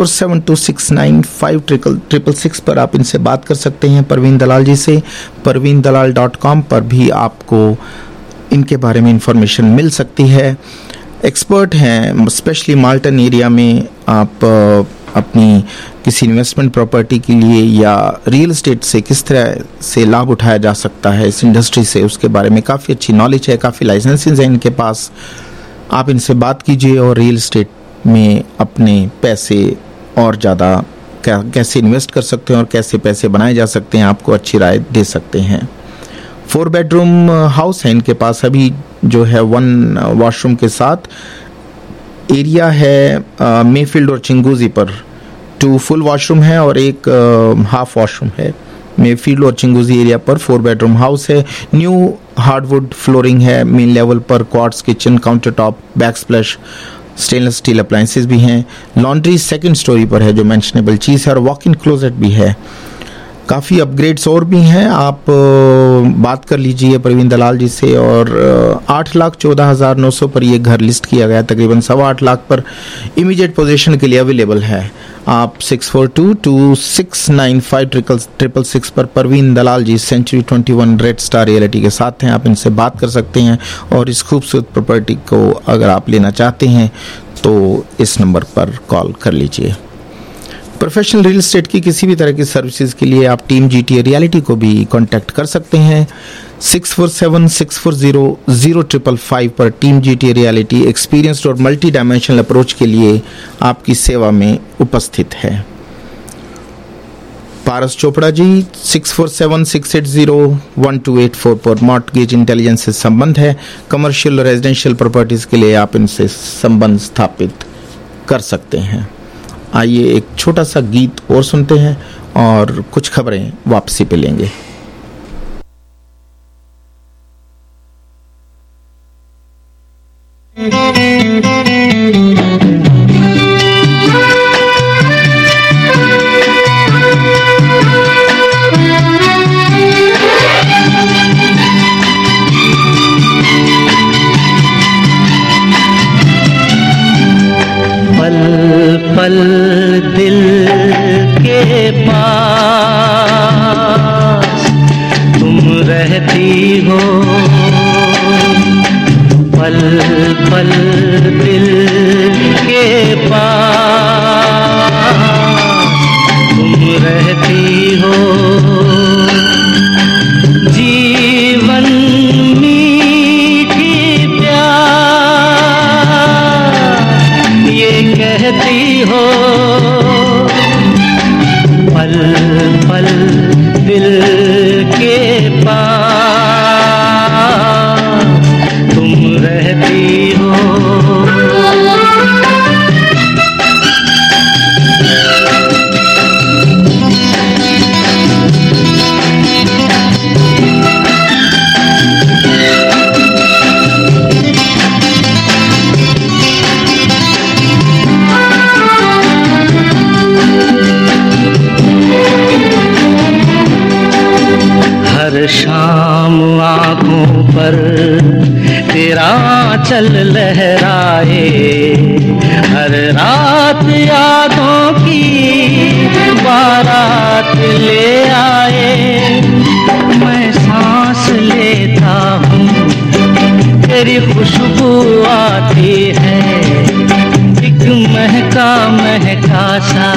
6472695666 पर आप इनसे बात कर सकते हैं परवीन दलाल जी से। parveendalal.com पर भी आपको इनके बारे में इंफॉर्मेशन मिल सकती है। एक्सपर्ट हैं स्पेशली माल्टन एरिया में। आप अपनी किसी इन्वेस्टमेंट प्रॉपर्टी के लिए या रियल एस्टेट से किस तरह से लाभ उठाया जा सकता है इस इंडस्ट्री से, उसके बारे में काफ़ी अच्छी नॉलेज है, काफ़ी लाइसेंसेस हैं इनके पास। आप इनसे बात कीजिए और रियल एस्टेट में अपने पैसे और ज़्यादा कैसे इन्वेस्ट कर सकते हैं और कैसे पैसे बनाए जा सकते हैं, आपको अच्छी राय दे सकते हैं। 4 बेडरूम हाउस है इनके पास अभी जो है 1 वॉशरूम के साथ। एरिया है मेफील्ड और चिंगूजी पर। 2 फुल वॉशरूम है और 1 हाफ वॉशरूम है। मेफील्ड और चिंगूजी एरिया पर 4 बेडरूम हाउस है। न्यू हार्डवुड फ्लोरिंग है मेन लेवल पर। Quartz kitchen, counter top, back splash, stainless steel appliances भी हैं। लॉन्ड्री 2nd स्टोरी पर है जो मेंशनेबल चीज़ है और वॉक इन क्लोजेट भी है। काफ़ी अपग्रेड्स और भी हैं। आप बात कर लीजिए प्रवीण दलाल जी से। और 8,14,900 पर ये घर लिस्ट किया गया, तकरीबन 8.25 लाख पर इमीडिएट पोजीशन के लिए अवेलेबल है। आप 6422695666 पर Praveen Dalal ji century 21 red star realty के साथ हैं। आप इनसे बात कर सकते हैं और इस खूबसूरत प्रॉपर्टी को अगर आप लेना चाहते हैं तो इस नंबर पर कॉल कर लीजिए। प्रोफेशनल रियल एस्टेट की किसी भी तरह की सर्विसेज के लिए आप टीम GTA रियलिटी को भी कांटेक्ट कर सकते हैं। 6476400555 पर टीम GTA रियलिटी एक्सपीरियंस्ड और मल्टी डायमेंशनल अप्रोच के लिए आपकी सेवा में उपस्थित है। पारस चोपड़ा जी 6476801284 पर मॉर्टगेज इंटेलिजेंस से संबंध है। कमर्शियल और रेजिडेंशियल प्रॉपर्टीज के लिए आप इनसे संबंध स्थापित कर सकते हैं। आइए एक छोटा सा गीत और सुनते हैं और कुछ खबरें वापसी पे लेंगे। पल दिल के पास तुम रहती हो, पल पल दिल के पास तुम रहती हो। जीवन मीठी प्यास रहती हो, पल पल दिल के पास तुम रहती हो। हर शाम आँखों पर तेरा आँचल लहराए, हर रात यादों की बारात ले आए। मैं सांस लेता हूँ तेरी खुशबू आती है, एक महका महका सा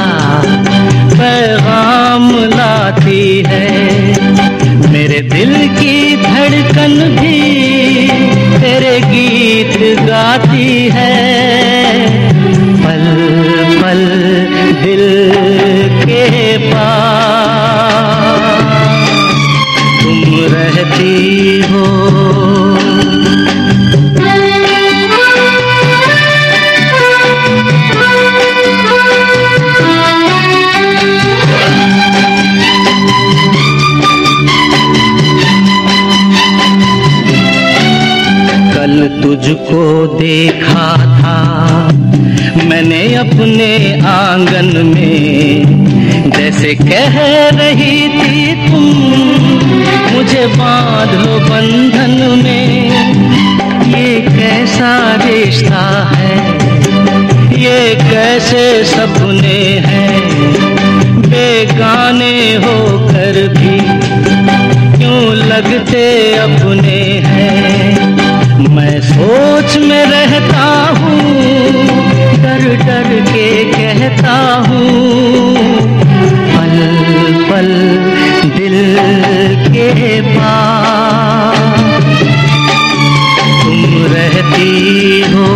पैगाम लाती है। मेरे दिल की धड़कन भी तेरे गीत गाती है, पल पल दिल के पास तुम रहती हो। कल तुझको देखा था मैंने अपने आंगन में, जैसे कह रही थी तुम मुझे बांध लो बंधन में। ये कैसा रिश्ता है, ये कैसे सपने हैं, बेगाने होकर भी क्यों लगते अपने हैं। मैं सोच में रहता हूँ, डर डर के कहता हूँ, पल पल दिल के पास तुम रहती हो।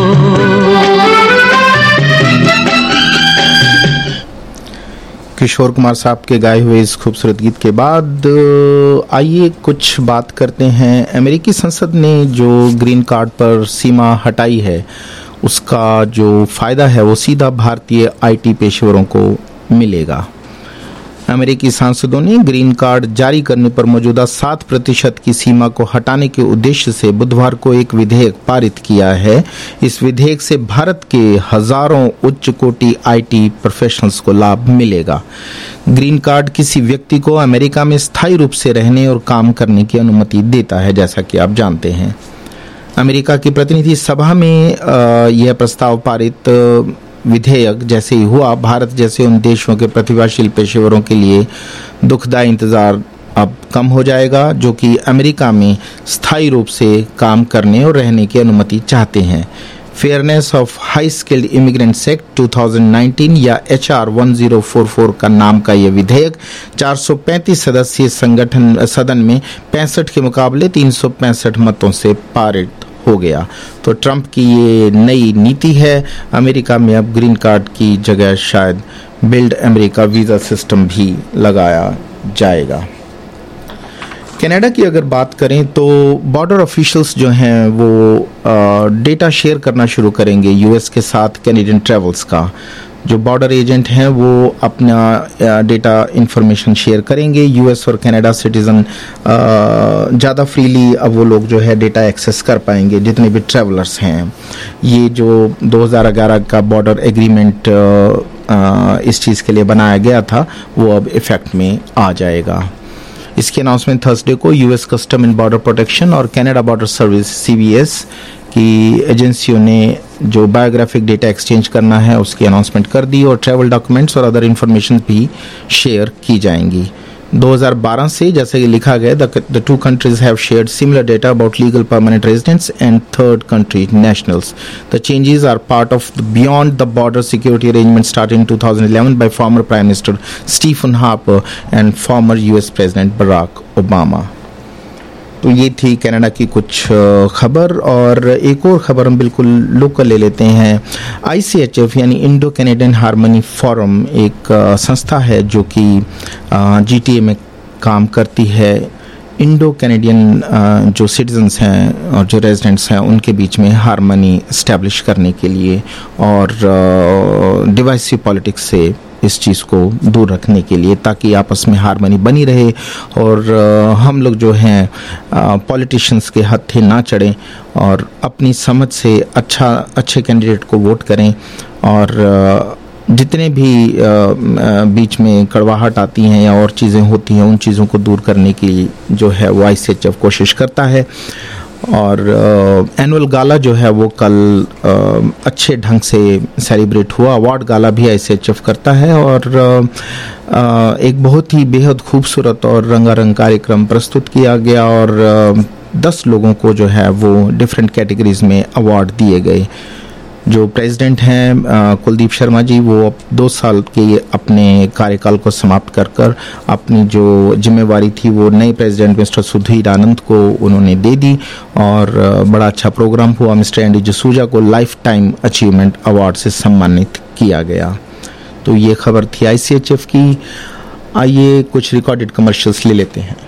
किशोर कुमार साहब के गाए हुए इस खूबसूरत गीत के बाद आइए कुछ बात करते हैं। अमेरिकी संसद ने जो ग्रीन कार्ड पर सीमा हटाई है उसका जो फायदा है वो सीधा भारतीय आईटी पेशेवरों को मिलेगा। अमेरिकी सांसदों ने ग्रीन कार्ड जारी करने पर मौजूदा 7% की सीमा को हटाने के उद्देश्य से बुधवार को एक विधेयक पारित किया है। इस विधेयक से भारत के हजारों उच्च कोटि आईटी प्रोफेशनल्स को लाभ मिलेगा। ग्रीन कार्ड किसी व्यक्ति को अमेरिका में स्थायी रूप से रहने और काम करने की अनुमति देता है, जैसा कि आप जानते हैं। अमेरिका की प्रतिनिधि सभा में यह प्रस्ताव पारित विधेयक जैसे ही हुआ, भारत जैसे उन देशों के प्रतिभाशील पेशेवरों के लिए दुखदायी इंतजार अब कम हो जाएगा जो कि अमेरिका में स्थायी रूप से काम करने और रहने की अनुमति चाहते हैं। Fairness of high skilled immigrants act 2019 या HR 1044 का नाम का यह विधेयक 435 सदस्यीय सदन में 65 के मुकाबले 365 मतों से पारित हो गया। तो ट्रंप की ये नई नीति है। अमेरिका में अब ग्रीन कार्ड की जगह शायद बिल्ड अमेरिका वीजा सिस्टम भी लगाया जाएगा। कनाडा की अगर बात करें तो बॉर्डर ऑफिशियल्स जो हैं वो डेटा शेयर करना शुरू करेंगे यूएस के साथ। कैनेडियन ट्रैवल्स का जो बॉर्डर एजेंट हैं वो अपना डेटा इंफॉर्मेशन शेयर करेंगे। यूएस और कनाडा सिटीजन ज़्यादा फ्रीली अब वो लोग जो है डेटा एक्सेस कर पाएंगे, जितने भी ट्रैवलर्स हैं। ये जो 2011 का बॉर्डर एग्रीमेंट इस चीज़ के लिए बनाया गया था वो अब इफेक्ट में आ जाएगा। इसकी अनाउंसमेंट थर्सडे को US custom and border protection और कनाडा बॉर्डर सर्विस CBS की एजेंसियों ने जो बायोग्राफिक डेटा एक्सचेंज करना है उसकी अनाउंसमेंट कर दी और ट्रैवल डॉक्यूमेंट्स और अदर इंफॉर्मेशन भी शेयर की जाएंगी। 2012 से जैसे कि लिखा गया the two countries have shared similar data about legal permanent residents and third country nationals. The changes are part of the beyond the border security arrangement started in 2011 by former Prime Minister Stephen Harper and former US President Barack Obama. तो ये थी Canada की कुछ खबर। और एक और खबर हम बिल्कुल लोकल ले लेते हैं। ICHF यानी इंडो कैनेडियन हार्मनी फोरम एक संस्था है जो कि GTA में काम करती है। इंडो कैनेडियन जो सिटीजन्स हैं और जो रेजिडेंट्स हैं उनके बीच में हार्मनी इस्टेब्लिश करने के लिए और डिवाइसिव पॉलिटिक्स से इस चीज़ को दूर रखने के लिए, ताकि आपस में हार्मनी बनी रहे और हम लोग जो हैं पॉलिटिशियंस के हत्थे ना चढ़ें और अपनी समझ से अच्छे कैंडिडेट को वोट करें और जितने भी बीच में कड़वाहट आती हैं या और चीज़ें होती हैं उन चीज़ों को दूर करने की जो है वो ICHF कोशिश करता है। और एनुअल गाला जो है वो कल अच्छे ढंग से सेलिब्रेट हुआ। अवार्ड गाला भी ICHF करता है और एक बहुत ही बेहद खूबसूरत और रंगारंग कार्यक्रम प्रस्तुत किया गया और 10 लोगों को जो है वो डिफरेंट कैटेगरीज में अवार्ड दिए गए। जो प्रेसिडेंट हैं कुलदीप शर्मा जी, वो अब 2 साल के अपने कार्यकाल को समाप्त कर अपनी जो जिम्मेवारी थी वो नए प्रेसिडेंट मिस्टर सुधीर आनंद को उन्होंने दे दी और बड़ा अच्छा प्रोग्राम हुआ। मिस्टर एंडी जसूजा को लाइफ टाइम अचीवमेंट अवार्ड से सम्मानित किया गया। तो ये खबर थी ICHF की। आइए कुछ रिकॉर्डेड कमर्शियल्स ले लेते हैं।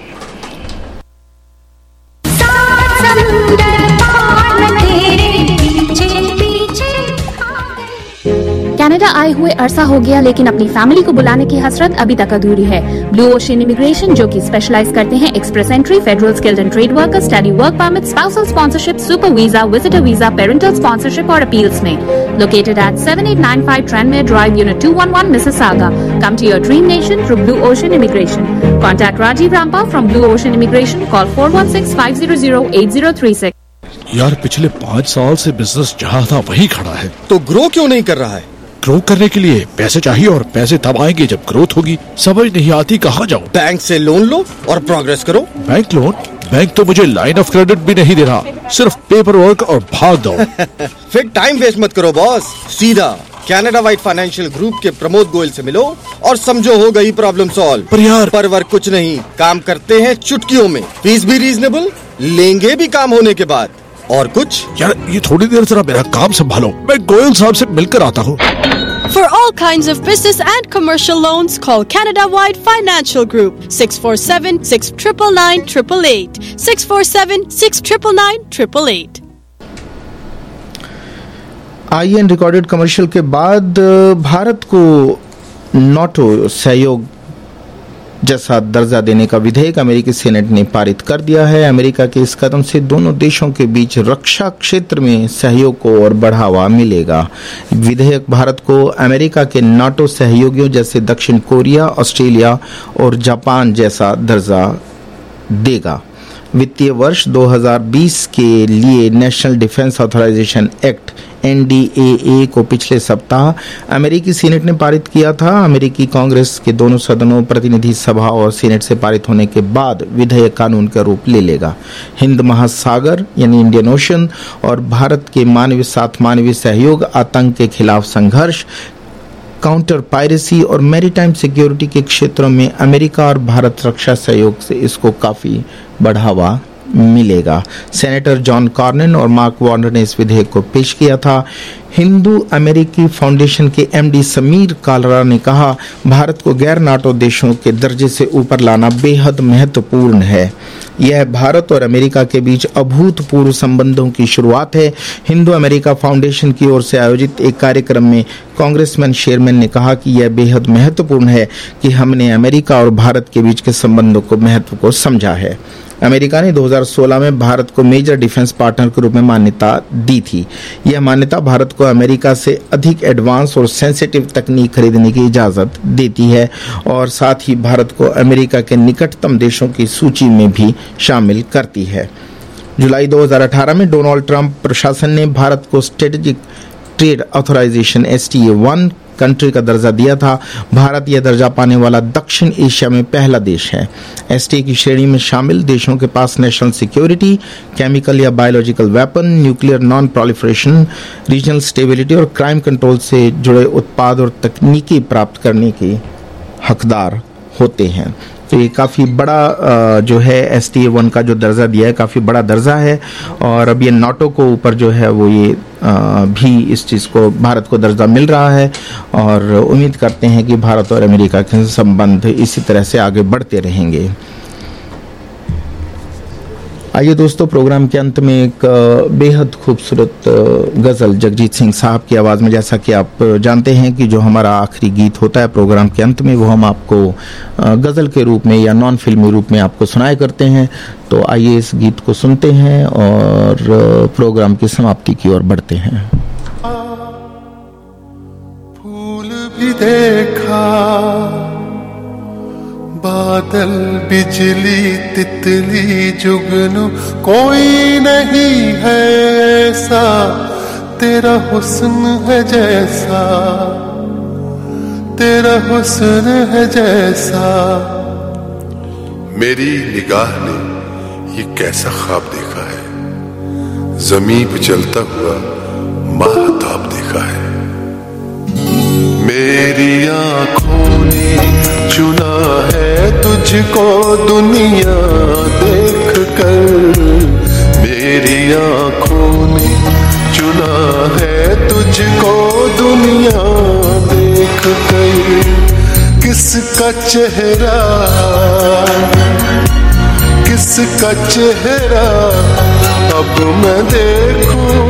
कनाडा आए हुए अरसा हो गया, लेकिन अपनी फैमिली को बुलाने की हसरत अभी तक अधूरी है। ब्लू ओशन इमिग्रेशन, जो कि स्पेशलाइज करते हैं express entry, federal skilled and trade worker, study work permit, spousal sponsorship, super visa, visitor visa, parental sponsorship और अपील्स में। Located at 7895 Tranmere Drive, Unit 211, Mississauga. Come to your dream nation through Blue Ocean Immigration. Contact Rajiv Rampa from Blue Ocean Immigration. Call 416-500-8036. यार पिछले 5 साल से business जहाँ था वही खड़ा है, तो ग्रो क्यों नहीं कर रहा है? ग्रो करने के लिए पैसे चाहिए और पैसे तब आएंगे जब ग्रोथ होगी। समझ नहीं आती कहाँ जाऊँ। बैंक से लोन लो और प्रोग्रेस करो। Bank loan? बैंक तो मुझे लाइन ऑफ क्रेडिट भी नहीं दे रहा, सिर्फ पेपर वर्क और भाग दो। फिर टाइम वेस्ट मत करो बॉस, सीधा कैनेडा वाइड फाइनेंशियल ग्रुप के प्रमोद गोयल से मिलो और समझो हो गई प्रॉब्लम सॉल्व। पर यार पर वर्क कुछ नहीं, काम करते हैं चुटकियों में, फीस भी रीजनेबल, लेंगे भी काम होने के बाद। और कुछ यार ये थोड़ी देर जरा मेरा काम संभालो, मैं गोयल साहब से मिलकर आता हूँ। For all kinds of business and commercial loans, call Canada Wide Financial Group 647-699-888 647-699-888। IN recorded commercial के बाद भारत को नाटो सहयोग जैसा दर्जा देने का विधेयक अमेरिकी सेनेट ने पारित कर दिया है। अमेरिका के इस कदम से दोनों देशों के बीच रक्षा क्षेत्र में सहयोग को और बढ़ावा मिलेगा। विधेयक भारत को अमेरिका के नाटो सहयोगियों जैसे दक्षिण कोरिया, ऑस्ट्रेलिया और जापान जैसा दर्जा देगा। वित्तीय वर्ष 2020 के लिए national defence authorisation act NDAA को पिछले सप्ताह अमेरिकी सीनेट ने पारित किया था। अमेरिकी कांग्रेस के दोनों सदनों, प्रतिनिधि सभा और सीनेट से पारित होने के बाद विधेयक कानून का रूप ले लेगा। हिंद महासागर यानी इंडियन ओशन और भारत के मानवीय सहयोग, आतंक के खिलाफ संघर्ष, काउंटर पायरेसी और मैरीटाइम सिक्योरिटी के क्षेत्रों में अमेरिका और भारत रक्षा सहयोग से इसको काफी बढ़ावा मिलेगा। सेनेटर जॉन कॉर्नन और मार्क वार्नर ने इस विधेयक को पेश किया था। हिंदू अमेरिकी फाउंडेशन के MD समीर कालरा ने कहा, भारत को गैर नाटो देशों के दर्जे से ऊपर लाना बेहद महत्वपूर्ण है। यह भारत और अमेरिका के बीच अभूतपूर्व संबंधों की शुरुआत है। हिंदू अमेरिका फाउंडेशन की ओर से आयोजित एक कार्यक्रम में कांग्रेसमैन शेरमैन ने कहा कि यह बेहद महत्वपूर्ण है कि हमने अमेरिका और भारत के बीच के संबंधों को महत्व को समझा है। अमेरिका ने 2016 में भारत को मेजर डिफेंस पार्टनर के रूप में मान्यता दी थी। यह मान्यता भारत को अमेरिका से अधिक एडवांस और सेंसिटिव तकनीक खरीदने की इजाजत देती है और साथ ही भारत को अमेरिका के निकटतम देशों की सूची में भी शामिल करती है। जुलाई 2018 में डोनाल्ड ट्रंप प्रशासन ने भारत को strategic trade authorisation STA1 country का दर्जा दिया था। भारत यह दर्जा पाने वाला दक्षिण एशिया में पहला देश है। STA की श्रेणी में शामिल देशों के पास नेशनल सिक्योरिटी, केमिकल या biological weapon, nuclear non proliferation, regional stability और क्राइम कंट्रोल से जुड़े उत्पाद और तकनीकी प्राप्त करने के हकदार होते हैं। तो ये काफ़ी बड़ा जो है STA1 का जो दर्जा दिया है, काफ़ी बड़ा दर्जा है। और अब ये नाटो को ऊपर जो है वो ये भी इस चीज़ को भारत को दर्जा मिल रहा है, और उम्मीद करते हैं कि भारत और अमेरिका के संबंध इसी तरह से आगे बढ़ते रहेंगे। आइए दोस्तों, प्रोग्राम के अंत में एक बेहद खूबसूरत गज़ल जगजीत सिंह साहब की आवाज़ में, जैसा कि आप जानते हैं कि जो हमारा आखिरी गीत होता है प्रोग्राम के अंत में, वो हम आपको गज़ल के रूप में या नॉन फिल्मी रूप में आपको सुनाया करते हैं। तो आइए इस गीत को सुनते हैं और प्रोग्राम की समाप्ति की ओर बढ़ते हैं। फूल भी देखा, बादल, बिजली, तितली, जुगनू, कोई नहीं है ऐसा, तेरा हुस्न है जैसा, तेरा हुस्न है जैसा। मेरी निगाह ने ये कैसा ख्वाब देखा है, ज़मीं पे चलता हुआ महताब देखा है। मेरी आँखों ने चुना है तुझको दुनिया देख कर, मेरी आँखों ने चुना है तुझको दुनिया देख कर। किसका चेहरा, किसका चेहरा अब मैं देखूं,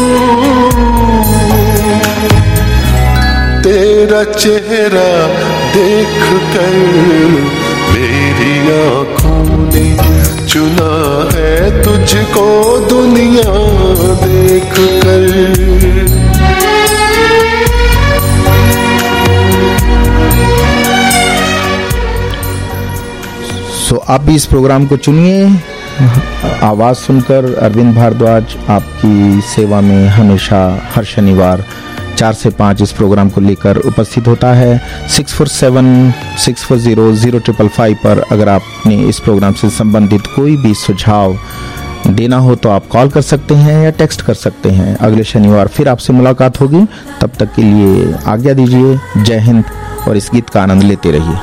तेरा चेहरा देख कर मेरी आँखों ने चुना है तुझको दुनिया देख कर। आप भी इस प्रोग्राम को चुनिए। आवाज़ सुनकर अरविंद भारद्वाज आपकी सेवा में हमेशा हर शनिवार 4 से 5 इस प्रोग्राम को लेकर उपस्थित होता है। 647-640-0555 पर अगर आपने इस प्रोग्राम से संबंधित कोई भी सुझाव देना हो तो आप कॉल कर सकते हैं या टेक्स्ट कर सकते हैं। अगले शनिवार फिर आपसे मुलाकात होगी, तब तक के लिए आज्ञा दीजिए। जय हिंद, और इस गीत का आनंद लेते रहिए।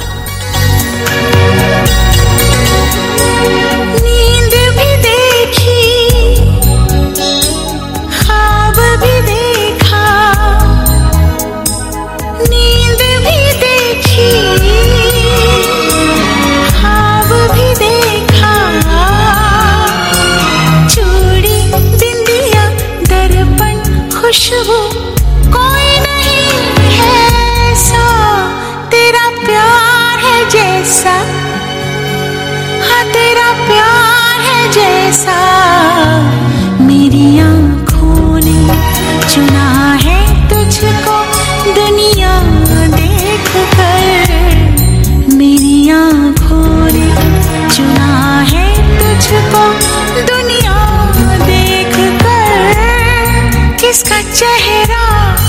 खुशबू कोई नहीं है ऐसा, तेरा प्यार है जैसा, हाँ तेरा प्यार है जैसा। मेरी आँखों ने चुना है तुझको दुनिया देख कर, मेरी आँखों ने चुना है तुझको दुनिया देख कर। किसका चेहरा,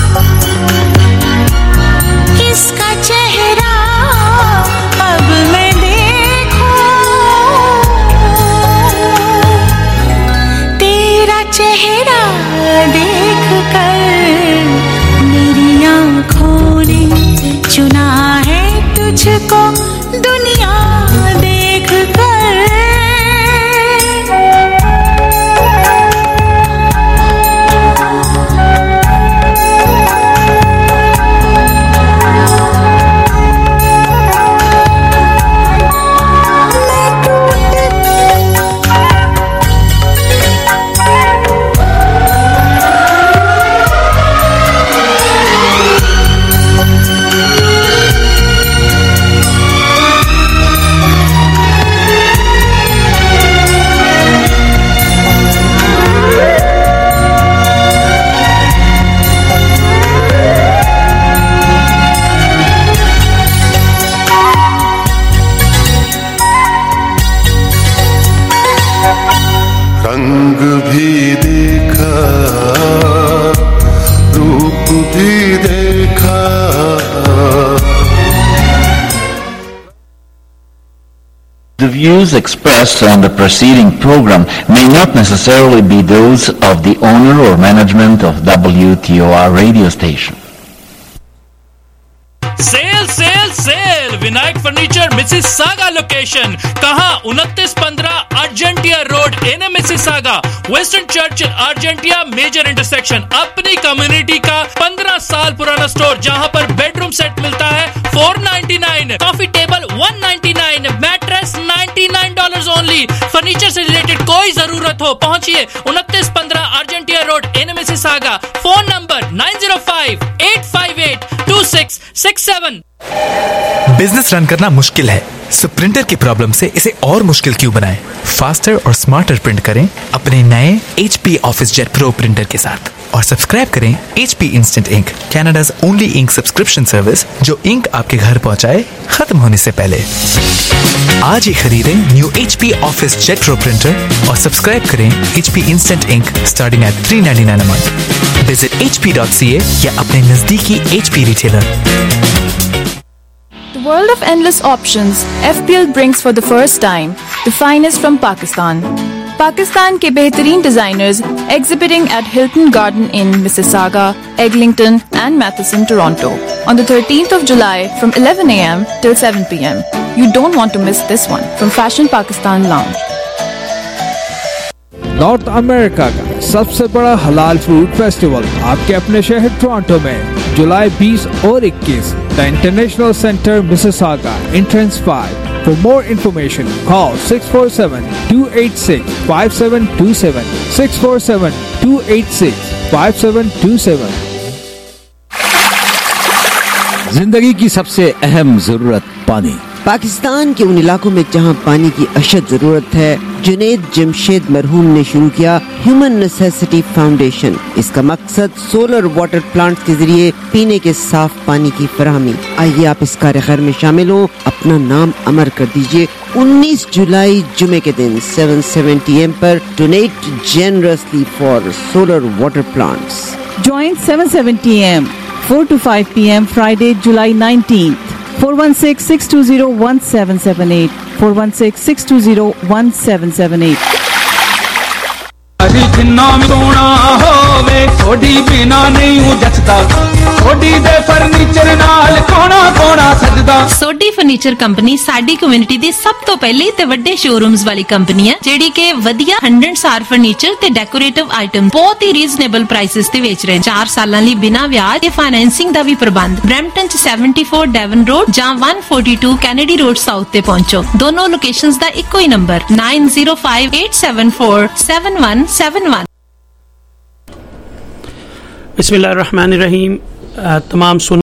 किसका चेहरा अब मैं देखूं, तेरा चेहरा देख कर मेरी आँखों ने चुना है तुझको दुनिया देख कर। रंग भी देखा, रूप भी देखा। The views expressed on the preceding program may not necessarily be those of the owner or management of WTOR radio station. Sale sale sale Vinayak furniture Mississauga location. कहां? 2915 Argentia road, and Mississauga, western church Argentia major intersection. अपनी community का 15 साल पुराना store जहां पर bedroom set मिलता है $499, coffee table $199, mattress $99 only. Furniture से रिलेटेड कोई जरूरत हो पहुंचिए 2915 Argentia road, and Mississauga. Phone number 905-858-2667। Business run करना मुश्किल है, सो प्रिंटर की प्रॉब्लम से इसे और मुश्किल क्यों बनाएं? फास्टर और स्मार्टर प्रिंट करें अपने नए HP office jet pro printer के साथ और सब्सक्राइब करें HP instant ink, Canada's only ink subscription service जो इंक आपके घर पहुंचाए खत्म होने से पहले। आज ही खरीदें new HP office jet pro printer और सब्सक्राइब करें HP instant ink starting at $399 a month। Visit hp.ca या अपने नजदीकी HP retailer. The world of endless options, FPL brings for the first time the finest from Pakistan. Pakistan के बेहतरीन designers exhibiting at Hilton Garden Inn, Mississauga, Eglinton and Matheson, Toronto on the 13th of July from 11 a.m. till 7 p.m. You don't want to miss this one from Fashion Pakistan Lounge. North America का सबसे बड़ा हलाल food festival आपके अपने शहर Toronto में जुलाई 20 और 21 the international centre Mississauga, entrance 5। For more information, call 647-286-5727, 647-286-5727। जिंदगी की सबसे अहम जरूरत पानी। पाकिस्तान के उन इलाकों में जहां पानी की अशद जरूरत है, जुनैद जमशेद मरहूम ने शुरू किया ह्यूमन नेसेसिटी फाउंडेशन। इसका मकसद सोलर वाटर प्लांट्स के जरिए पीने के साफ पानी की फराहमी। आइए आप इस कार्यक्रम में शामिल हो, अपना नाम अमर कर दीजिए। 19 जुलाई जुमे के दिन 7:70 AM पर donate generously for solar water plants. Join 7:70 AM, 4 to 5 PM Friday, July 19th. 416-620-1778, 416-620-1778। जिन्ना सोना होवे थोड़ी बिना नहीं जचदा, थोड़ी दे फर्नीचर नाल कोना कोना सजदा। सोडी फर्नीचर कंपनी साडी कम्युनिटी दी सब तो पहली ते वड्डे शोरूम्स वाली कंपनी है जेडी के वधिया 100 फर्नीचर ते डेकोरेटिव आइटम बहुत ही रीजनेबल प्राइसेस ते बेच रहे हैं। 4 सालां लई बिना ब्याज ते फाइनेंसिंग दा भी प्रबंध। ब्रैम्पटन च 74 डेवन रोड जां 142 कैनेडी रोड साउथ ते पहुंचो। दोनों लोकेशंस दा इक्को ही नंबर 9058747171। बिस्मिल्लाहिर्रहमानिर्रहीम। तमाम